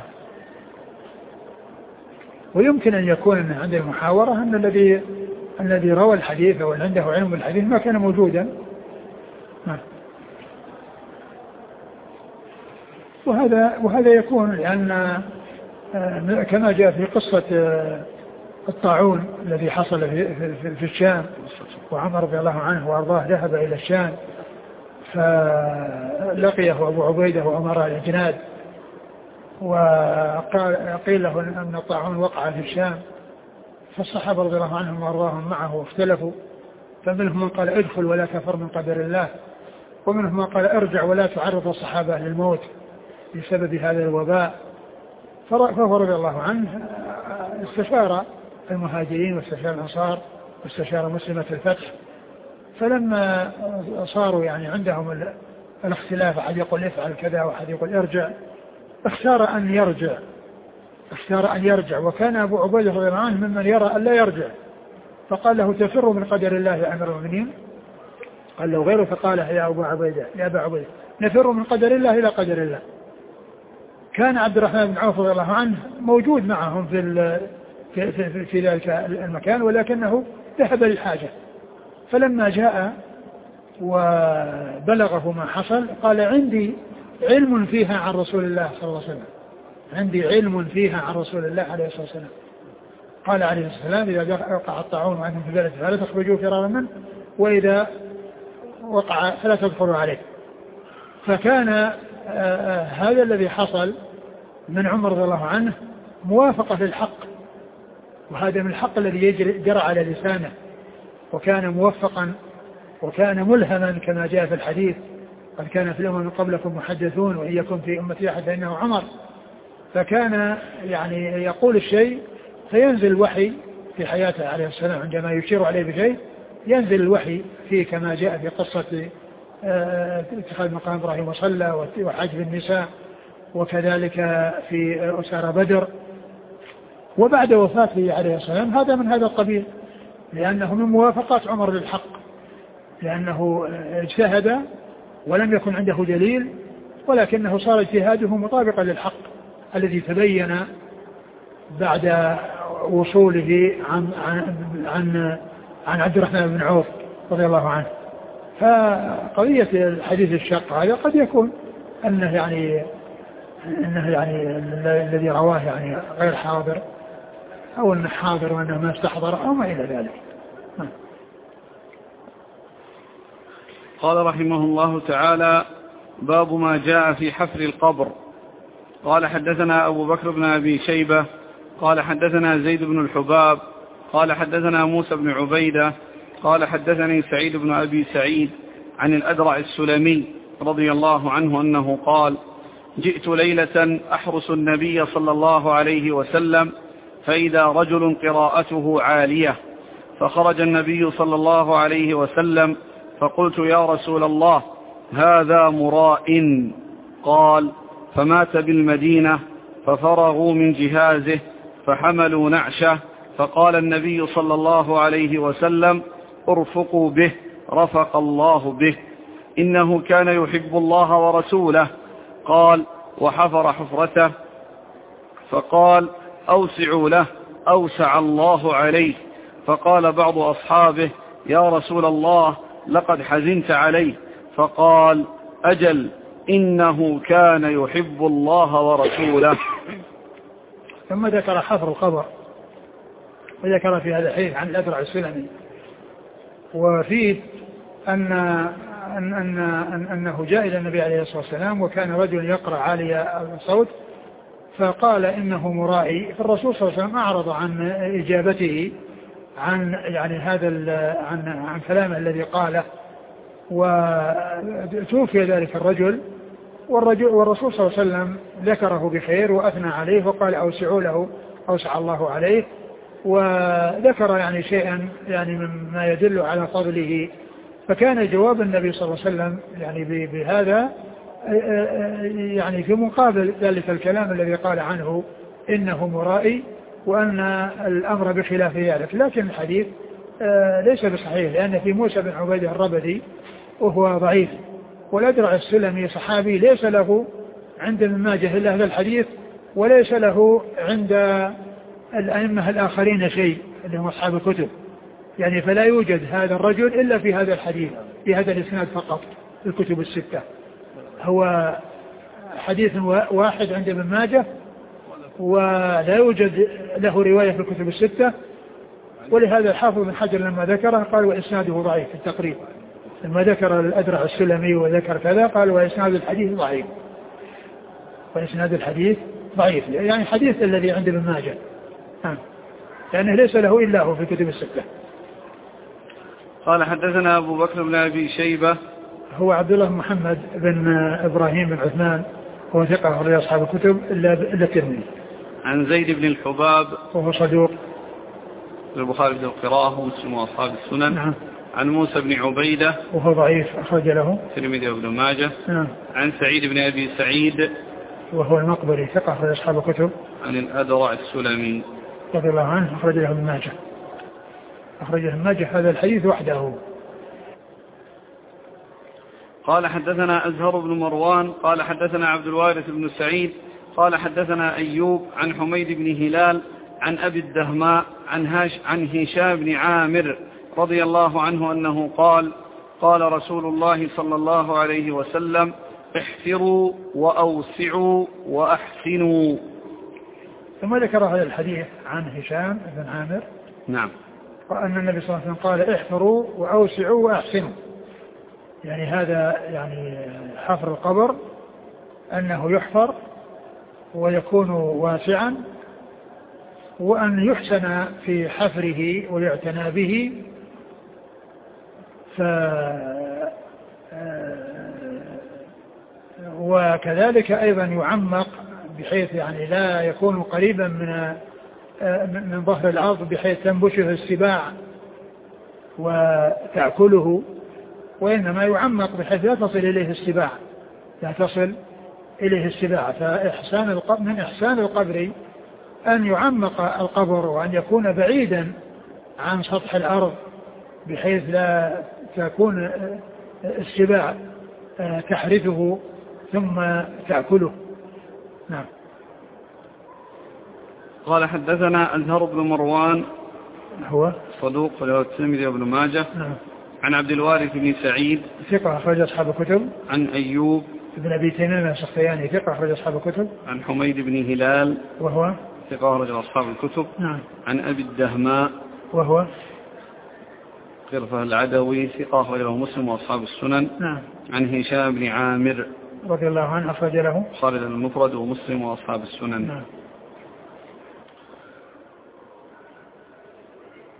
S2: ويمكن أن يكون عند المحاورة أن الذي الذي روى الحديث أو عنده علم بالحديث ما كان موجودا. نعم. وهذا وهذا يكون لأن كما جاء في قصة الطاعون الذي حصل في, في, في الشام، وعمر رضي الله عنه وأرضاه ذهب إلى الشام فلقيه أبو عبيدة وأمراء الأجناد، وقيل له أن الطاعون وقع في الشام، فالصحابة رضي الله عنهم وأرضاهم معه اختلفوا، فمنهم من قال ادخل ولا كفر من قدر الله، ومنهم من قال ارجع ولا تعرض الصحابة للموت بسبب هذا الوباء. فهو رضي الله عنه استشار المهاجرين واستشار الأنصار واستشار مسلمة الفتح، فلما صاروا يعني عندهم الاختلاف، أحد يقول افعل كذا وأحد يقول ارجع، اختار أن يرجع اختار أن يرجع وكان أبو عبيدة رضي الله عنه ممن يرى أن لا يرجع، فقال له تفر من قدر الله يا أمير المؤمنين؟ قال له غيره، فقال يا أبو عبيدة يا أبا عبيدة نفر من قدر الله إلى قدر الله. كان عبد الرحمن بن عوف رضي الله عنه موجود معهم في في, في, في ذلك المكان، ولكنه ذهب للحاجة، فلما جاء وبلغه ما حصل قال عندي علم فيها عن رسول الله صلى الله عليه وسلم، عندي علم فيها عن رسول الله عليه الصلاة والسلام. قال عليه الصلاة والسلام إذا وقع الطاعون وأنتم في بلد فلا تخرجوا فرارا منه، وإذا وقع فلا تدخلوا عليه. فكان آه هذا الذي حصل من عمر رضي الله عنه موافقة للحق، وهذا من الحق الذي يجري جرى على لسانه، وكان موفقا وكان ملهما كما جاء في الحديث قد كان في الأمم من قبلكم محدثون وإن يكن في أمتي أحد فإنه عمر. فكان يعني يقول الشيء فينزل الوحي في حياته عليه السلام، عندما يشير عليه بشيء ينزل الوحي فيه كما جاء في قصة اتخاذ مقام إبراهيم وصلى وحجب النساء، وكذلك في أسارى بدر. وبعد وفاته عليه السلام هذا من هذا القبيل، لأنه من موافقات عمر للحق، لأنه اجتهد ولم يكن عنده دليل، ولكنه صار اجتهاده مطابقا للحق الذي تبين بعد وصوله عن عن عن, عن عبد الرحمن بن عوف رضي الله عنه. فقضية الحديث الشق هذا قد يكون أنه يعني أنه يعني الذي رواه يعني غير حاضر، أو أنه حاضر وأنه ما استحضر أو ما إلى ذلك.
S1: قال رحمه الله تعالى: باب ما جاء في حفر القبر. قال حدثنا أبو بكر بن أبي شيبة قال حدثنا زيد بن الحباب قال حدثنا موسى بن عبيدة قال حدثني سعيد بن أبي سعيد عن الأدرع السلمي رضي الله عنه أنه قال: جئت ليلة أحرس النبي صلى الله عليه وسلم فإذا رجل قراءته عالية، فخرج النبي صلى الله عليه وسلم فقلت: يا رسول الله، هذا مراء. قال: فمات بالمدينة ففرغوا من جهازه فحملوا نعشه، فقال النبي صلى الله عليه وسلم: ارفقوا به، رفق الله به، إنه كان يحب الله ورسوله. قال: وحفر حفرته، فقال: أوسعوا له، أوسع الله عليه. فقال بعض أصحابه: يا رسول الله، لقد حزنت عليه. فقال: أجل، إنه كان يحب الله ورسوله.
S2: ثم ذكر حفر القبر، وذكر في هذا الحديث عن الأدرع السلمي، وفيه أن أن أن أن أنه جاء إلى النبي عليه الصلاة والسلام وكان رجل يقرأ عالي الصوت فقال إنه مرائي، فالرسول صلى الله عليه وسلم أعرض عن إجابته عن يعني هذا عن عن كلامه الذي قاله، وتوفي ذلك الرجل، والرجل والرسول صلى الله عليه وسلم ذكره بخير وأثنى عليه وقال: أوسعوا له، أوسع الله عليه، وذكر يعني شيئا يعني مما يدل على فضله. فكان جواب النبي صلى الله عليه وسلم يعني بهذا يعني في مقابل ذلك الكلام الذي قال عنه إنه مرائي وأن الأمر بخلاف ذلك. لكن الحديث ليس بصحيح، لأن في موسى بن عبيدة الربدي وهو ضعيف، والأدرع السلمي صحابي ليس له عند ابن ماجه إلا هذا الحديث، وليس له عند الأئمة الآخرين شيء اللي هم أصحاب الكتب، يعني فلا يوجد هذا الرجل إلا في هذا الحديث، في هذا الإسناد فقط في الكتب الستة. هو حديث واحد عند ابن ماجه ولا يوجد له رواية في الكتب الستة، ولهذا الحافظ بن حجر لما ذكره قال: وإسناده ضعيف في التقريب. لما ذكر الأدرع السلمي وذكر كذا قال: وإسناد الحديث ضعيف، وإسناد الحديث ضعيف، يعني حديث الذي عند ابن ماجه لأنه ليس له إلا هو في الكتب الستة.
S1: قال: حدثنا أبو بكر بن أبي شيبة،
S2: هو عبد الله محمد بن إبراهيم بن عثمان، هو ثقة أخرج أصحاب الكتب إلا الترمذي.
S1: عن زيد بن الحباب،
S2: وهو صدوق،
S1: البخاري في القراءة ومسلم وأصحاب السنن.
S2: نعم.
S1: عن موسى بن عبيدة،
S2: وهو ضعيف أخرج له
S1: الترمذي وابن ماجه.
S2: نعم.
S1: عن سعيد بن أبي سعيد،
S2: وهو المقبري ثقة أخرج أصحاب الكتب.
S1: عن الأدرع السلمي
S2: رضي الله عنه أخرج له ابن ماجه، أخرج له ابن ماجه هذا الحديث وحده.
S1: قال: حدثنا أزهر بن مروان قال: حدثنا عبد الوارث بن سعيد قال: حدثنا أيوب عن حميد بن هلال عن أبي الدهماء عن, هاش عن هشام بن عامر رضي الله عنه أنه قال: قال رسول الله صلى الله عليه وسلم: احفروا وأوسعوا وأحسنوا.
S2: ثم ذكر هذا الحديث عن هشام بن عامر،
S1: نعم،
S2: وأن النبي صلى الله عليه وسلم قال: احفروا وأوسعوا وأحسنوا، يعني هذا يعني حفر القبر أنه يحفر ويكون واسعا، وأن يحسن في حفره ويعتنى به، ف وكذلك أيضا يعمق بحيث يعني لا يكون قريبا من من ظهر الأرض بحيث تنبشه السباع وتأكله، وإنما يعمق بحيث لا تصل إليه السباع، لا تصل إليه السباع. فإحسان القبر من إحسان القبر أن يعمق القبر وأن يكون بعيدا عن سطح الأرض بحيث لا تكون السباع تحرثه ثم تأكله. نعم.
S1: قال: حدثنا أزهر بن مروان،
S2: هو
S1: صدوق له الترمذي وابن ماجه.
S2: نعم.
S1: عن عبد الوارث بن سعيد
S2: ثقة أخرج أصحاب الكتب.
S1: عن أيوب
S2: ابن أبي تميم السختياني ثقة أخرج أصحاب الكتب.
S1: عن حميد بن هلال
S2: وهو
S1: ثقة أخرج أصحاب الكتب.
S2: نعم.
S1: عن أبي الدهماء
S2: وهو
S1: قرفة العدوي ثقة أخرج له مسلم وأصحاب السنن.
S2: نعم.
S1: عن هشام بن عامر
S2: رضي الله عنه أخرج له
S1: خالد المفرد ومسلم وأصحاب السنن.
S2: نعم.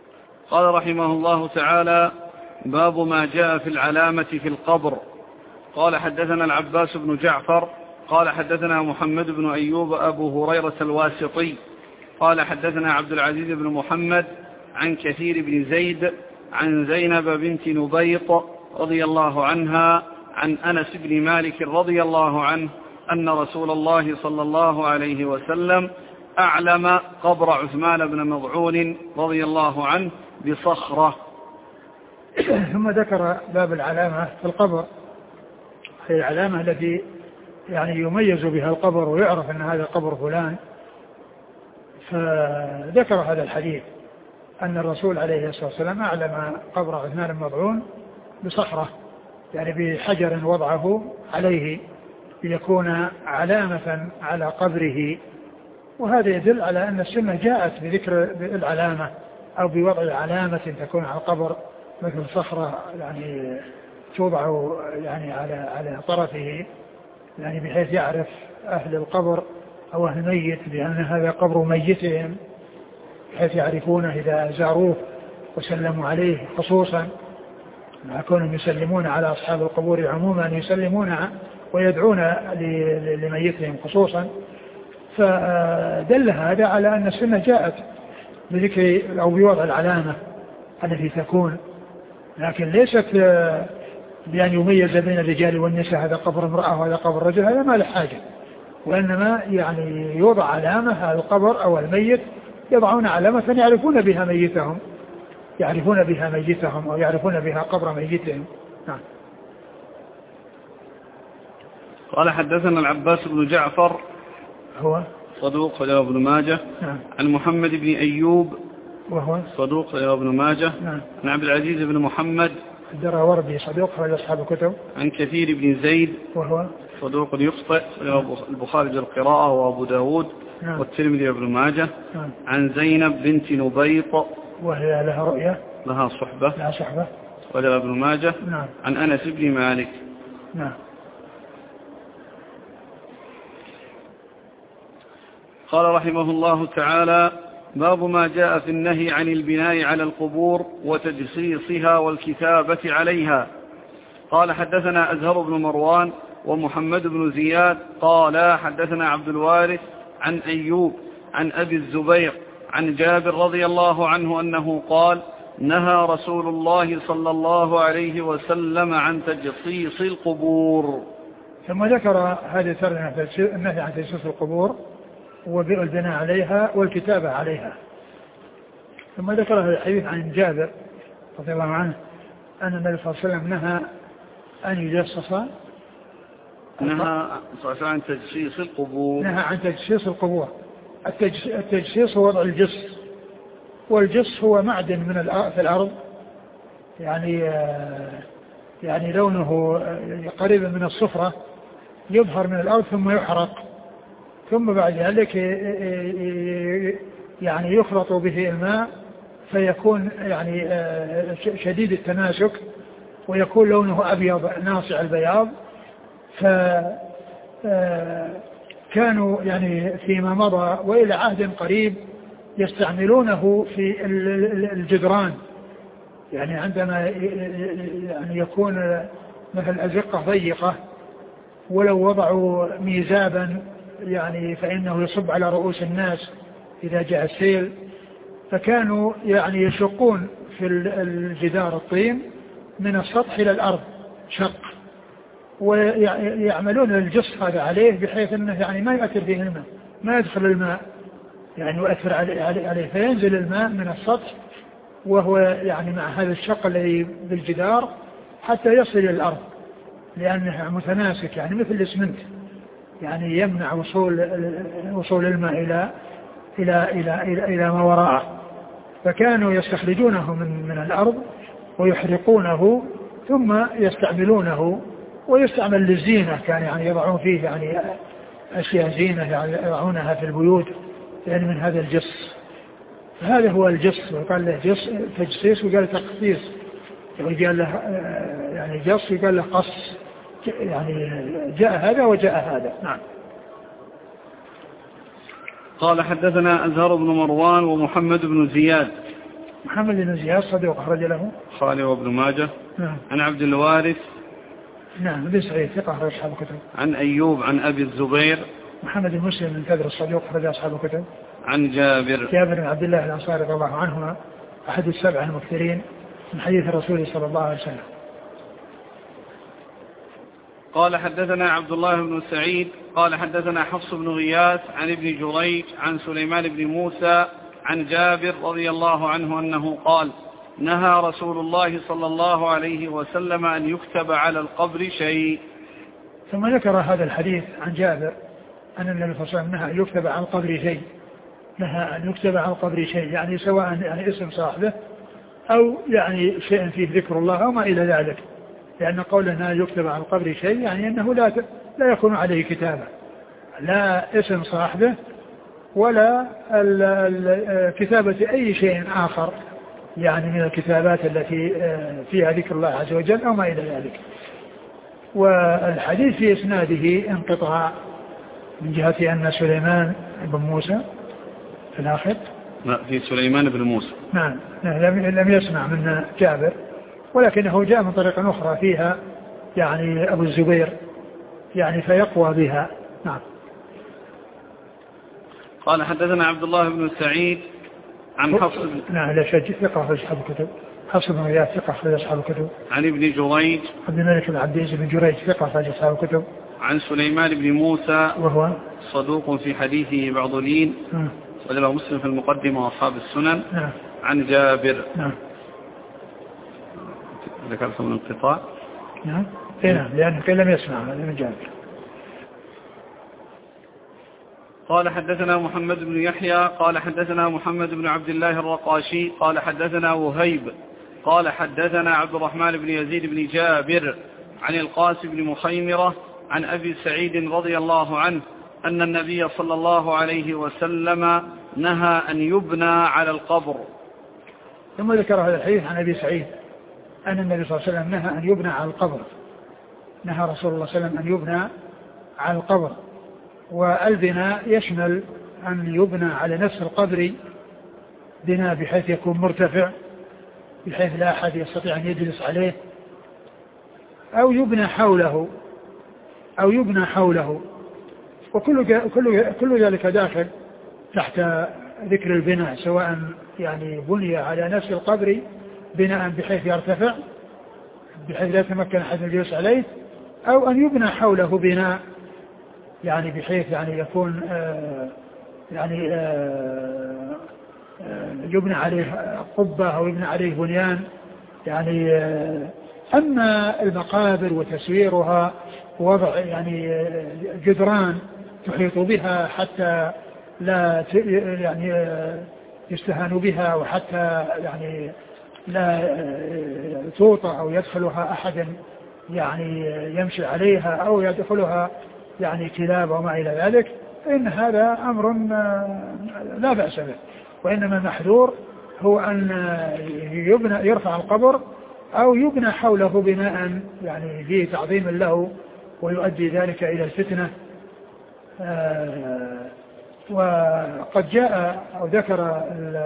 S1: قال رحمه الله تعالى: باب ما جاء في العلامة في القبر. قال حدثنا العباس بن جعفر قال حدثنا محمد بن أيوب أبو هريرة الواسطي قال حدثنا عبد العزيز بن محمد عن كثير بن زيد عن زينب بنت نبيط رضي الله عنها عن أنس بن مالك رضي الله عنه أن رسول الله صلى الله عليه وسلم أعلم قبر عثمان بن مضعون رضي الله عنه بصخرة.
S2: ثم ذكر باب العلامة في القبر، هي العلامة التي يعني يميز بها القبر ويعرف أن هذا قبر فلان. فذكر هذا الحديث أن الرسول عليه الصلاة والسلام أعلم قبر عثمان بن مضعون بصخرة، يعني بحجر وضعه عليه ليكون علامة على قبره. وهذا يدل على أن السنة جاءت بذكر العلامة أو بوضع علامة تكون على القبر مثل صخرة يعني توضع يعني على على طرفه، يعني بحيث يعرف أهل القبر أو أهل الميت بأن هذا قبر ميتهم، بحيث يعرفونه إذا زاروه وسلموا عليه، خصوصا مع كونهم يسلمون على أصحاب القبور عموما يسلمون ويدعون لميتهم خصوصا. فدل هذا على أن السنة جاءت بذكر أو بوضع العلامة التي تكون، لكن ليست بأن يميز بين الرجال والنساء هذا قبر امرأة وهذا قبر رجل، هذا ما له حاجة، وإنما يعني يوضع علامة هذا القبر أو الميت، يضعون علامة يعرفون بها ميتهم يعرفون بها ميتهم أو يعرفون بها قبر ميتهم. نعم.
S1: قال حدثنا العباس بن جعفر
S2: هو
S1: صدوق رواه ابن ماجه.
S2: نعم.
S1: عن محمد بن أيوب
S2: وهو
S1: صدوق رواه ابن ماجه.
S2: نعم.
S1: عن عبد العزيز بن محمد
S2: الدراوردي صدوق رواه أصحاب الكتب.
S1: عن كثير بن زيد وهو صدوق يخطئ رواه البخاري بالقراءة وأبو داود. نعم. والترمذي وابن ماجه.
S2: نعم.
S1: عن زينب بنت نبيط
S2: وهي لها رؤية
S1: لها صحبة
S2: لها صحبة
S1: وجاء ابن ماجه.
S2: نعم.
S1: عن أنس بن مالك.
S2: نعم.
S1: قال رحمه الله تعالى: باب ما جاء في النهي عن البناء على القبور وتجصيصها والكتابة عليها. قال حدثنا أزهر بن مروان ومحمد بن زياد قال حدثنا عبد الوارث عن أيوب عن أبي الزبير عن جابر رضي الله عنه أنه قال: نهى رسول الله صلى الله عليه وسلم عن تجصيص القبور.
S2: ثم ذكر هذه الترجمة النهي عن تجصيص القبور والبناء عليها والكتابة عليها. ثم ذكر هذا الحديث عن جابر رضي الله عنه أن النبي صلى الله عليه وسلم نهى أن يجصص
S1: نهى عن تجصيص القبور
S2: نهى عن تجصيص القبور. التجصيص هو وضع الجص، والجص هو معدن من في الأرض، يعني يعني لونه قريب من الصفرة، يظهر من الأرض ثم يحرق، ثم بعد ذلك يعني يخلط به الماء فيكون يعني شديد التماسك ويكون لونه أبيض ناصع البياض. فكانوا يعني فيما مضى وإلى عهد قريب يستعملونه في الجدران، يعني عندما يعني يكون مثل أزقة ضيقة ولو وضعوا ميزابا يعني فإنه يصب على رؤوس الناس إذا جاء السيل، فكانوا يعني يشقون في الجدار الطين من السطح إلى الأرض شق، ويعملون الجص هذا عليه بحيث أنه يعني ما يؤثر فيه الماء، ما يدخل الماء يعني يؤثر عليه، فينزل الماء من السطح وهو يعني مع هذا الشق الذي بالجدار حتى يصل إلى الأرض، لأنه متماسك يعني مثل الإسمنت، يعني يمنع وصول وصول الماء إلى إلى إلى إلى, إلى ما وراءه. فكانوا يستخرجونه من من الأرض ويحرقونه ثم يستعملونه، ويستعمل للزينة، كان يعني يضعون فيه يعني أشياء زينة يعني يضعونها في البيوت يعني من هذا الجص. هذا هو الجص، وقال له جص تجصيص وقال تقصيص، وقال له يعني جص وقال له قص، يعني جاء هذا وجاء هذا. نعم.
S1: قال حدثنا أزهر بن مروان ومحمد بن زياد.
S2: محمد بن زياد صدوق أخرج له البخاري
S1: وابن ماجه.
S2: نعم.
S1: عن عبد الوارث
S2: نعم ابن سعيد ثقة أخرج أصحاب الكتب.
S1: عن أيوب عن أبي الزبير
S2: محمد بن مسلم بن كدر الصدوق أخرج أصحاب الكتب.
S1: عن جابر
S2: جابر بن عبد الله الأنصاري رضي الله عنهما أحد السبع المكثرين من حديث الرسول صلى الله عليه وسلم.
S1: قال حدثنا عبد الله بن سعيد قال حدثنا حفص بن غياث عن ابن جريج عن سليمان بن موسى عن جابر رضي الله عنه أنه قال نهى رسول الله صلى الله عليه وسلم أن يكتب على القبر شيء.
S2: ثم ذكر هذا الحديث عن جابر أن النبي صلى الله عليه وسلم نهى أن يكتب على القبر شيء، نهى أن يكتب على القبر شيء يعني سواء يعني اسم صاحبه أو يعني شيء فيه ذكر الله أو ما إلى ذلك، لأن قولنا يكتب على القبر شيء يعني أنه لا لا يكون عليه كتابة، لا اسم صاحبه ولا ال ال كتابة أي شيء آخر يعني من الكتابات التي فيها ذكر الله عز وجل أو ما إلى ذلك. والحديث في إسناده انقطاع من جهة أن سليمان بن موسى في الآخر
S1: لا في سليمان بن موسى
S2: نعم لم يسمع من جابر، ولكنه جاء من طريقة أخرى فيها يعني أبو الزبير يعني فيقوى بها. نعم.
S1: قال حدثنا عبد الله بن سعيد عن حفص
S2: نعم لا شك ثقة في أصحاب الكتب، حفص بن غياث ثقة في أصحاب الكتب.
S1: عن ابن جريج
S2: عبد الملك بن عبد العزيز بن جريج ثقة في أصحاب الكتب.
S1: عن سليمان بن موسى
S2: وهو
S1: صدوق في حديثه بعض لين وله مسلم في المقدمة وأصحاب السنن.
S2: نعم.
S1: عن جابر.
S2: نعم.
S1: ذكرت من انقطاع.
S2: نعم. نعم لأنه لم يسمع من جابر.
S1: قال حدثنا محمد بن يحيى قال حدثنا محمد بن عبد الله الرقاشي قال حدثنا وهيب قال حدثنا عبد الرحمن بن يزيد بن جابر عن القاسم بن مخيمرة عن أبي سعيد رضي الله عنه أن النبي صلى الله عليه وسلم نهى أن يبنى على القبر.
S2: ثم ذكر هذا الحديث عن أبي سعيد أن النبي صلى الله عليه وسلم نهى أن يبنى على القبر، نهى رسول الله صلى الله عليه وسلم أن يبنى على القبر. والبناء يشمل أن يبنى على نفس القبر بناء بحيث يكون مرتفع بحيث لا أحد يستطيع أن يجلس عليه، أو يبنى حوله أو يبنى حوله وكل كل كل ذلك داخل تحت ذكر البناء، سواء يعني بني على نفس القبر بناء بحيث يرتفع بحيث لا يتمكن أحد الجلوس عليه، أو أن يبنى حوله بناء يعني بحيث يعني يكون آه يعني آه آه يبنى عليه قبة أو يبنى عليه بنيان يعني. آه أما المقابر وتسويرها ووضع يعني جدران تحيط بها حتى لا يعني يستهان بها وحتى يعني لا توطى أو يدخلها أحد يعني يمشي عليها أو يدخلها يعني كلاب وما إلى ذلك، فإن هذا أمر لا بأس به، وإنما المحذور هو أن يبنى يرفع القبر أو يبنى حوله بناء يعني فيه تعظيم له ويؤدي ذلك إلى الفتنة. آه وقد جاء أو ذكر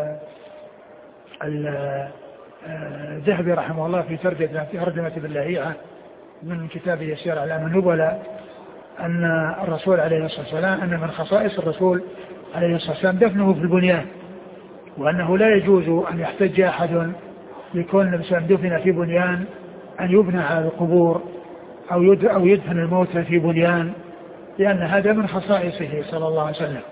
S2: الذهبي رحمه الله في ترجمة ابن لهيعة من كتابه يسير أعلام النبلاء أن الرسول عليه الصلاة والسلام أن من خصائص الرسول عليه الصلاة والسلام دفنه في البنيان، وأنه لا يجوز أن يحتج أحد يكون النبي صلى الله عليه وسلم دفن في بنيان أن يبنى على القبور أو أو يدفن الموتى في بنيان، لأن هذا من خصائصه صلى الله عليه وسلم،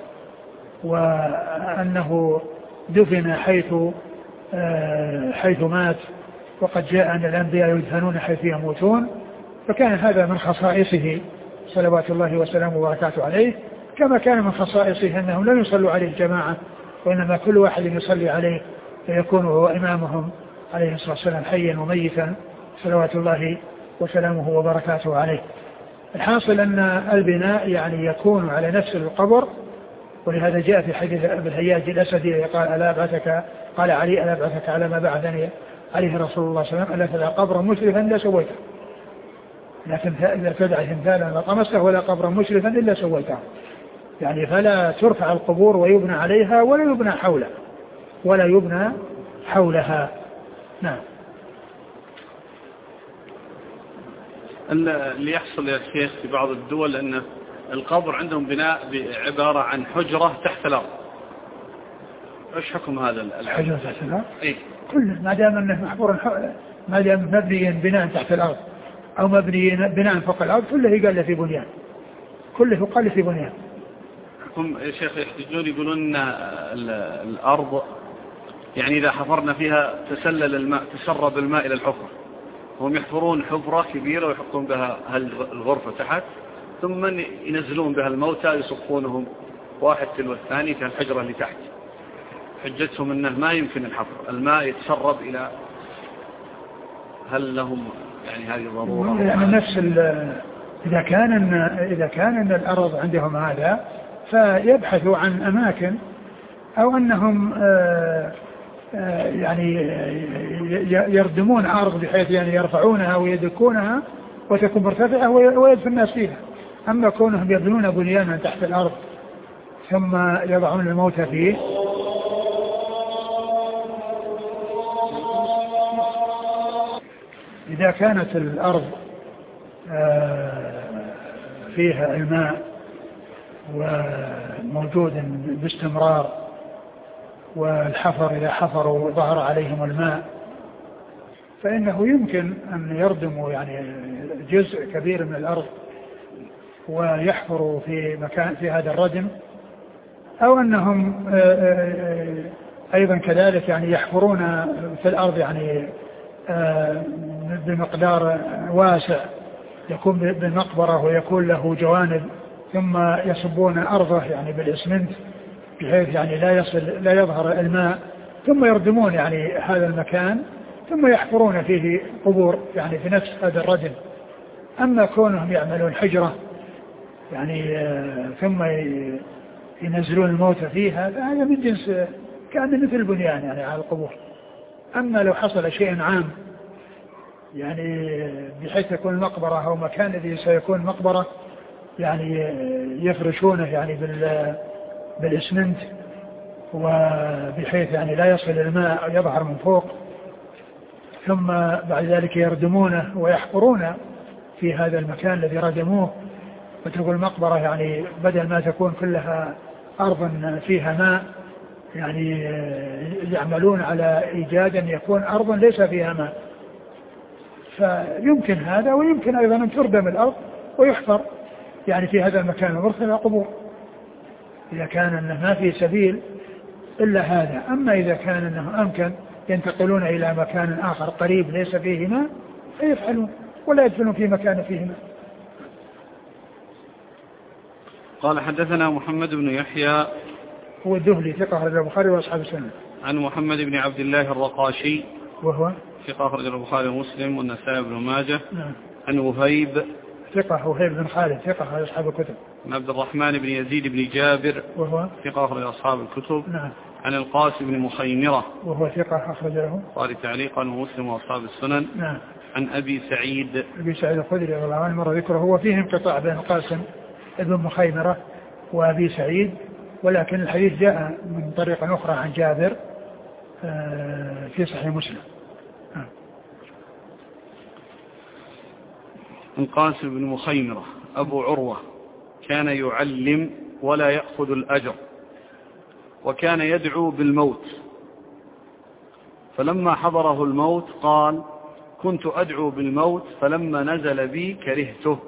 S2: وأنه دفن حيث حيث مات، وقد جاء أن الأنبياء يدفنون حيث يموتون، فكان هذا من خصائصه صلوات الله وسلامه وبركاته عليه، كما كان من خصائصه أنهم لا يصلوا عليه الجماعة، وإنما كل واحد يصلي عليه فيكون هو إمامهم عليه الصلاة والسلام حيا وميتا صلوات الله وسلامه وبركاته عليه. الحاصل أن البناء يعني يكون على نفس القبر، ولهذا جاء في حديث أبي الهياج الأسدي قال ألا أبعثك قال علي ألا أبعثك على ما بعثني عليه رسول الله صلى الله عليه وسلم ألا تدع قبرا مشرفا إلا سويته، لكن إذا تدع تمثالا لطمسته ولا قبرا مشرفا إلا سويته، يعني فلا ترفع القبور ويبنى عليها ولا يبنى حولها ولا يبنى حولها. نعم.
S1: اللي يحصل يا شيخ في بعض الدول أن القبر عندهم بناء عبارة عن حجرة تحت الأرض، ايش حكم هذا
S2: الحجرة تحت الأرض؟
S1: اي
S2: كله ما دام انه محفور، ما دام مبني بناء تحت الأرض او مبني بناء فوق الأرض كله يقال في بنيان، كله يقال في بنيان.
S1: هم يا شيخ يحتجون يقولون الأرض يعني إذا حفرنا فيها تسلل الماء، تسرب الماء إلى الحفرة، هم يحفرون حفرة كبيرة ويحطون بها الغرفة تحت ثم ينزلون بها الموتى يصفونهم واحد تلو الثاني في الحجرة اللي تحت. حجتهم أنه ما يمكن الحفر، الماء يتسرب إلى، هل لهم يعني هذه ضرورة؟
S2: يعني نفس إذا كان إن إذا كان إن الأرض عندهم هذا فيبحثوا عن أماكن أو أنهم آآ آآ يعني يردمون أرض بحيث يعني يرفعونها ويدكونها وتكون مرتفعة ويدفن الناس فيها. أما كونهم يبنون بنيانا تحت الأرض ثم يضعون الموتى فيه، إذا كانت الأرض فيها الماء وموجود باستمرار والحفر إذا حفروا ظهر عليهم الماء فإنه يمكن أن يردموا يعني جزء كبير من الأرض ويحفروا في مكان في هذا الردم، أو أنهم أيضا كذلك يعني يحفرون في الأرض يعني بمقدار واسع يكون بالمقبرة ويكون له جوانب ثم يصبون أرضه يعني بالإسمنت بحيث يعني لا يصل لا يظهر الماء ثم يردمون يعني هذا المكان ثم يحفرون فيه قبور يعني في نفس هذا الردم. أما كونهم يعملون حجرة يعني ثم ينزلون الموتى فيها فهذا من جنس كأنه مثل البنيان يعني على القبور. أما لو حصل شيء عام يعني بحيث يكون المقبرة أو مكان الذي سيكون مقبرة يعني يفرشونه يعني بال بالإسمنت وبحيث يعني لا يصل الماء يظهر من فوق ثم بعد ذلك يردمونه ويحفرون في هذا المكان الذي ردموه وتكون المقبرة يعني بدل ما تكون كلها أرض فيها ماء يعني يعملون على إيجاد أن يكون أرض ليس فيها ماء. فيمكن هذا ويمكن أيضا أن تردم الأرض ويحفر يعني في هذا المكان ومرتفع قبور إذا كان أنه ما في سبيل إلا هذا. أما إذا كان أنه أمكن ينتقلون إلى مكان آخر قريب ليس فيه ماء فيفعلون ولا يدفنون في مكان فيه ماء.
S1: قال حدثنا محمد بن يحيى
S2: هو الدهلي ثقة أخرج البخاري وأصحاب السنة.
S1: عن محمد بن عبد الله الرقاشي
S2: وهو
S1: ثقة أخرج البخاري ومسلم والنسائي بن ماجه.
S2: نعم.
S1: عن وهيب
S2: ثقة وهيب بن خالد ثقة أخرج أصحاب الكتب.
S1: عن عبد الرحمن بن يزيد بن جابر
S2: وهو
S1: ثقة أخرج أصحاب الكتب.
S2: نعم.
S1: عن القاسم بن مخيمرة
S2: وهو ثقة أخرج له
S1: البخاري تعليقا ومسلم وأصحاب السنن.
S2: نعم.
S1: عن أبي سعيد
S2: أبي سعيد الخدري رضي الله عنه مر ذكره، هو فيه انقطاع بين القاسم بن مخيمرة وأبي سعيد ولكن الحديث جاء من طريقة أخرى عن جابر في صحيح مسلم.
S1: القاسم بن مخيمرة أبو عروة كان يعلم ولا يأخذ الأجر وكان يدعو بالموت، فلما حضره الموت قال كنت أدعو بالموت فلما نزل بي كرهته.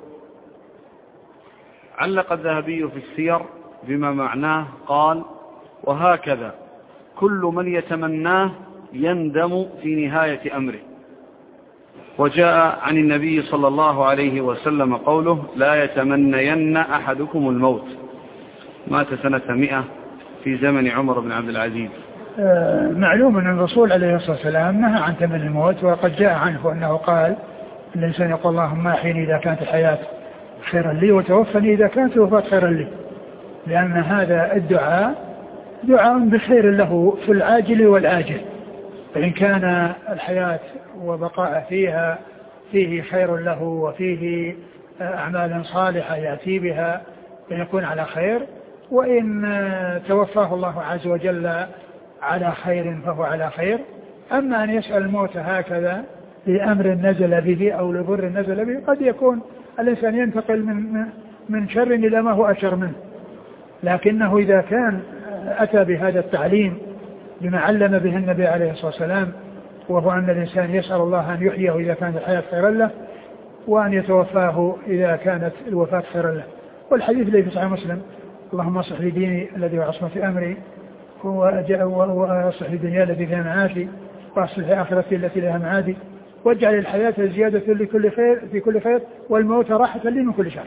S1: علق الذهبي في السير بما معناه قال وهكذا كل من يتمناه يندم في نهاية أمره. وجاء عن النبي صلى الله عليه وسلم قوله لا يتمنين أحدكم الموت. مات سنة مئة في زمن عمر بن عبد العزيز.
S2: معلوم أن الرسول عليه الصلاة والسلام نهى عن تمني الموت، وقد جاء عنه أنه قال الإنسان يقول اللهم أحيني إذا كانت الحياة خيرا لي وتوفني إذا كانت الوفاة خيرا لي، لأن هذا الدعاء دعاء بخير له في العاجل والآجل، فإن كان الحياة وبقاء فيها فيه خير له وفيه أعمال صالحة يأتي بها فيكون على خير، وإن توفاه الله عز وجل على خير فهو على خير. أما أن يسأل الموت هكذا لأمر نزل به أو لضر نزل به، قد يكون الإنسان ينتقل من من شر إلى ما هو أشر منه. لكنه إذا كان أتى بهذا التعليم بما علم به النبي عليه الصلاة والسلام، وهو أن الإنسان يسأل الله أن يحييه إذا كانت الحياة خيرا له، وأن يتوفاه إذا كانت الوفاة خيرا له. والحديث الذي في صحيح مسلم: اللهم اصلح لي ديني الذي هو عصمة أمري، وأصلح لي دنياي التي فيها معاشي، وأصلح لي آخرتي التي لها معادي، واجعل الحياة زيادة لكل خير في كل خير، والموت راحة لي من كل شر.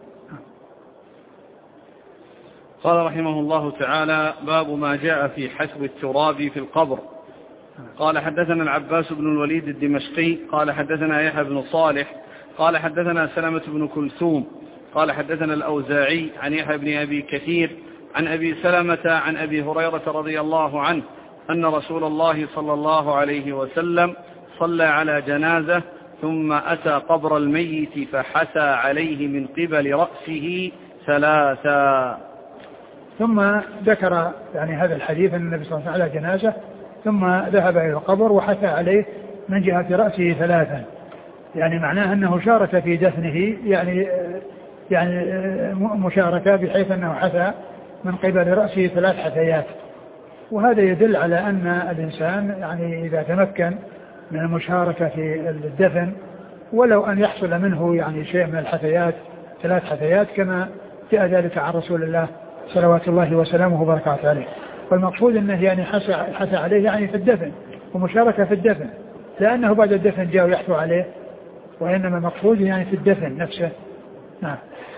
S1: قال رحمه الله تعالى: باب ما جاء في حسب التراب في القبر. قال حدثنا العباس بن الوليد الدمشقي قال حدثنا يحيى بن صالح قال حدثنا سلمة بن كلثوم قال حدثنا الأوزاعي عن يحيى بن أبي كثير عن أبي سلمة عن أبي هريرة رضي الله عنه أن رسول الله صلى الله عليه وسلم صلى على جنازة ثم أتى قبر الميت فحثى عليه من قبل رأسه ثلاثا.
S2: ثم ذكر يعني هذا الحديث أن النبي صلى الله عليه وسلم على جنازة ثم ذهب إلى القبر وحثى عليه من جهة رأسه ثلاثا، يعني معناه أنه شارك في دفنه، يعني يعني مشاركة بحيث أنه حثى من قبل رأسه ثلاث حثيات. وهذا يدل على أن الإنسان يعني إذا تمكن من المشاركة في الدفن ولو أن يحصل منه يعني شيء من الحثيات، ثلاث حثيات كما جاء ذلك عن رسول الله صلوات الله وسلامه وبركاته عليه. والمقصود أنه يعني حثى عليه يعني في الدفن ومشاركة في الدفن، لأنه بعد الدفن جاء يحثو عليه، وإنما المقصود يعني في الدفن نفسه. نعم.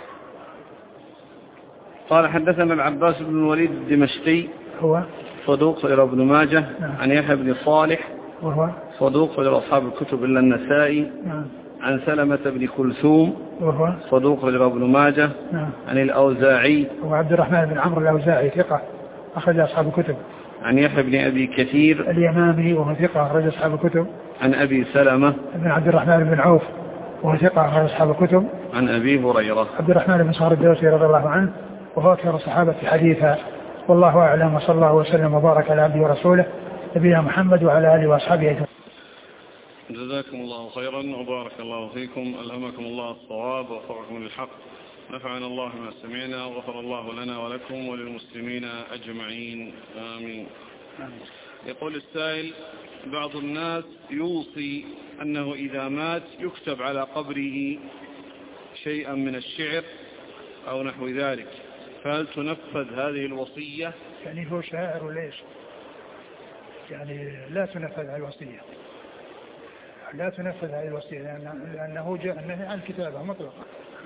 S1: قال حدثنا العباس بن الوليد الدمشقي
S2: هو
S1: صدوق إلى ابن ماجه. نعم. عن يحيى بن صالح
S2: وهو
S1: صدوق إلى أصحاب الكتب إلا النسائي.
S2: نعم.
S1: عن سلمة بن كلثوم
S2: وهو
S1: صدوق إلى ابن ماجه.
S2: نعم.
S1: عن الأوزاعي
S2: هو عبد الرحمن بن عمرو الأوزاعي ثقة أخرج أصحاب الكتب.
S1: عن يحيى بن أبي كثير
S2: اليمامي وهو ثقة أخرج أصحاب الكتب.
S1: عن أبي سلمة
S2: بن عبد الرحمن بن عوف وهو ثقة أخرج أصحاب الكتب.
S1: عن أبي هريرة
S2: عبد الرحمن بن صخر الدوسي رضي الله عنه وهو أكثر الصحابة حديثا. والله أعلم، وصلى الله وسلم وبارك على عبده ورسوله نبينا محمد وعلى آله وأصحابه أجمعين.
S1: جزاكم الله خيرا وبارك الله فيكم، ألهمكم الله الصواب ووفقكم للحق، نفعنا الله ما سمعنا وغفر الله لنا ولكم وللمسلمين أجمعين، آمين. يقول السائل: بعض الناس يوصي أنه إذا مات يكتب على قبره شيئا من الشعر أو نحو ذلك، فهل تنفذ هذه الوصية؟
S2: يعني هو شاعر وليش؟ يعني لا تنفذ هذه الوصية، لا تنفذ هذه الوصية لأنه جاء النهي عن الكتابة مطلقا.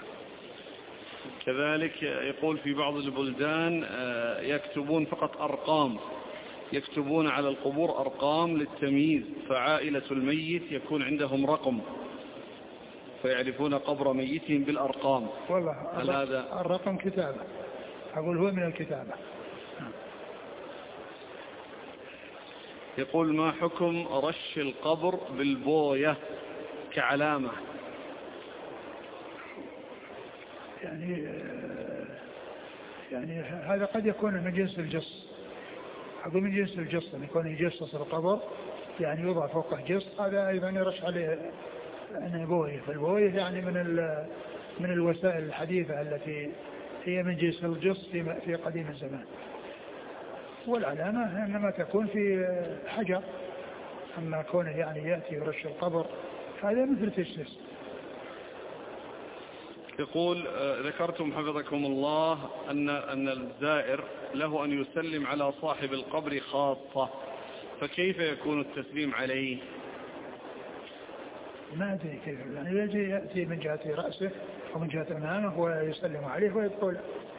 S1: كذلك يقول في بعض البلدان يكتبون فقط أرقام، يكتبون على القبور أرقام للتمييز، فعائلة الميت يكون عندهم رقم فيعرفون قبر ميتهم بالأرقام.
S2: والله
S1: هل هذا
S2: الرقم كتابة؟ أقول هو من الكتابة.
S1: يقول: ما حكم رش القبر بالبوية كعلامة؟
S2: يعني يعني هذا قد يكون من جنس الجص، أقول من جنس الجص، أن يكون يجصص القبر يعني يوضع فوقه جص، هذا أيضا يرش عليه يعني بوية. فالبوية يعني من من الوسائل الحديثة التي هي من جنس الجص في في قديم الزمان. والعلامة إنما تكون في حجر، أما كونه يعني يأتي يرش القبر هذا مثل تجسس.
S1: يقول: ذكرتم حفظكم الله أن أن الزائر له أن يسلم على صاحب القبر خاصة، فكيف يكون التسليم عليه؟
S2: ما أدري كيف، يعني يجي يأتي من جهة رأسه ومن جهة أمامه ويسلم عليه ويدخل.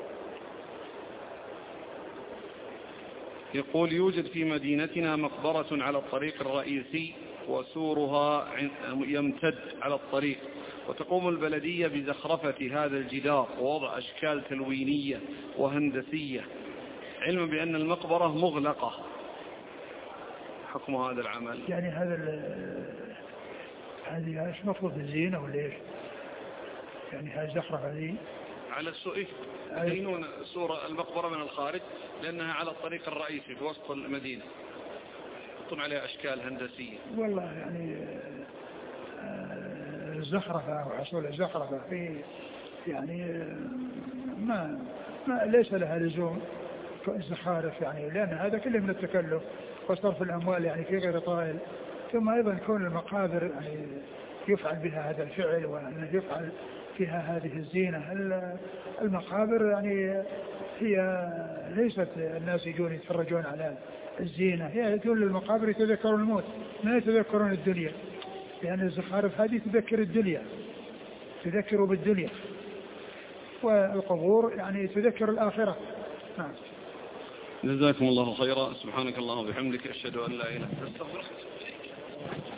S1: يقول: يوجد في مدينتنا مقبرة على الطريق الرئيسي وسورها يمتد على الطريق، وتقوم البلدية بزخرفة هذا الجدار ووضع أشكال تلوينية وهندسية، علما بأن المقبرة مغلقة، حكم هذا العمل؟
S2: يعني هذا هذه ايش مفروض الزينة ولا ايش؟ يعني هذه الزخرفة هذه
S1: على السؤال يزينون صورة المقبرة من الخارج لأنها على الطريق الرئيسي في وسط المدينة، يحطون عليها أشكال هندسية.
S2: والله يعني الزخرفة وحصول الزخرفة في يعني ما, ما ليس لها لزوم الزخارف يعني، لأن هذا كله من التكلف وصرف الأموال يعني في غير طائل. ثم أيضا كون المقابر يعني يفعل بها هذا الفعل وأن يفعل فيها هذه الزينة. المقابر يعني هي ليست الناس يجون يتفرجون على الزينة، هي يجون للمقابر يتذكرون الموت ما يتذكرون الدنيا، لأن الزخارف هذه تذكر الدنيا، تذكر بالدنيا، والقبور يعني تذكر الآخرة. نعم.
S1: جزاكم الله خيرا. سبحانك اللهم وبحمدك أشهد أن لا إله إلا أنت أستغفرك.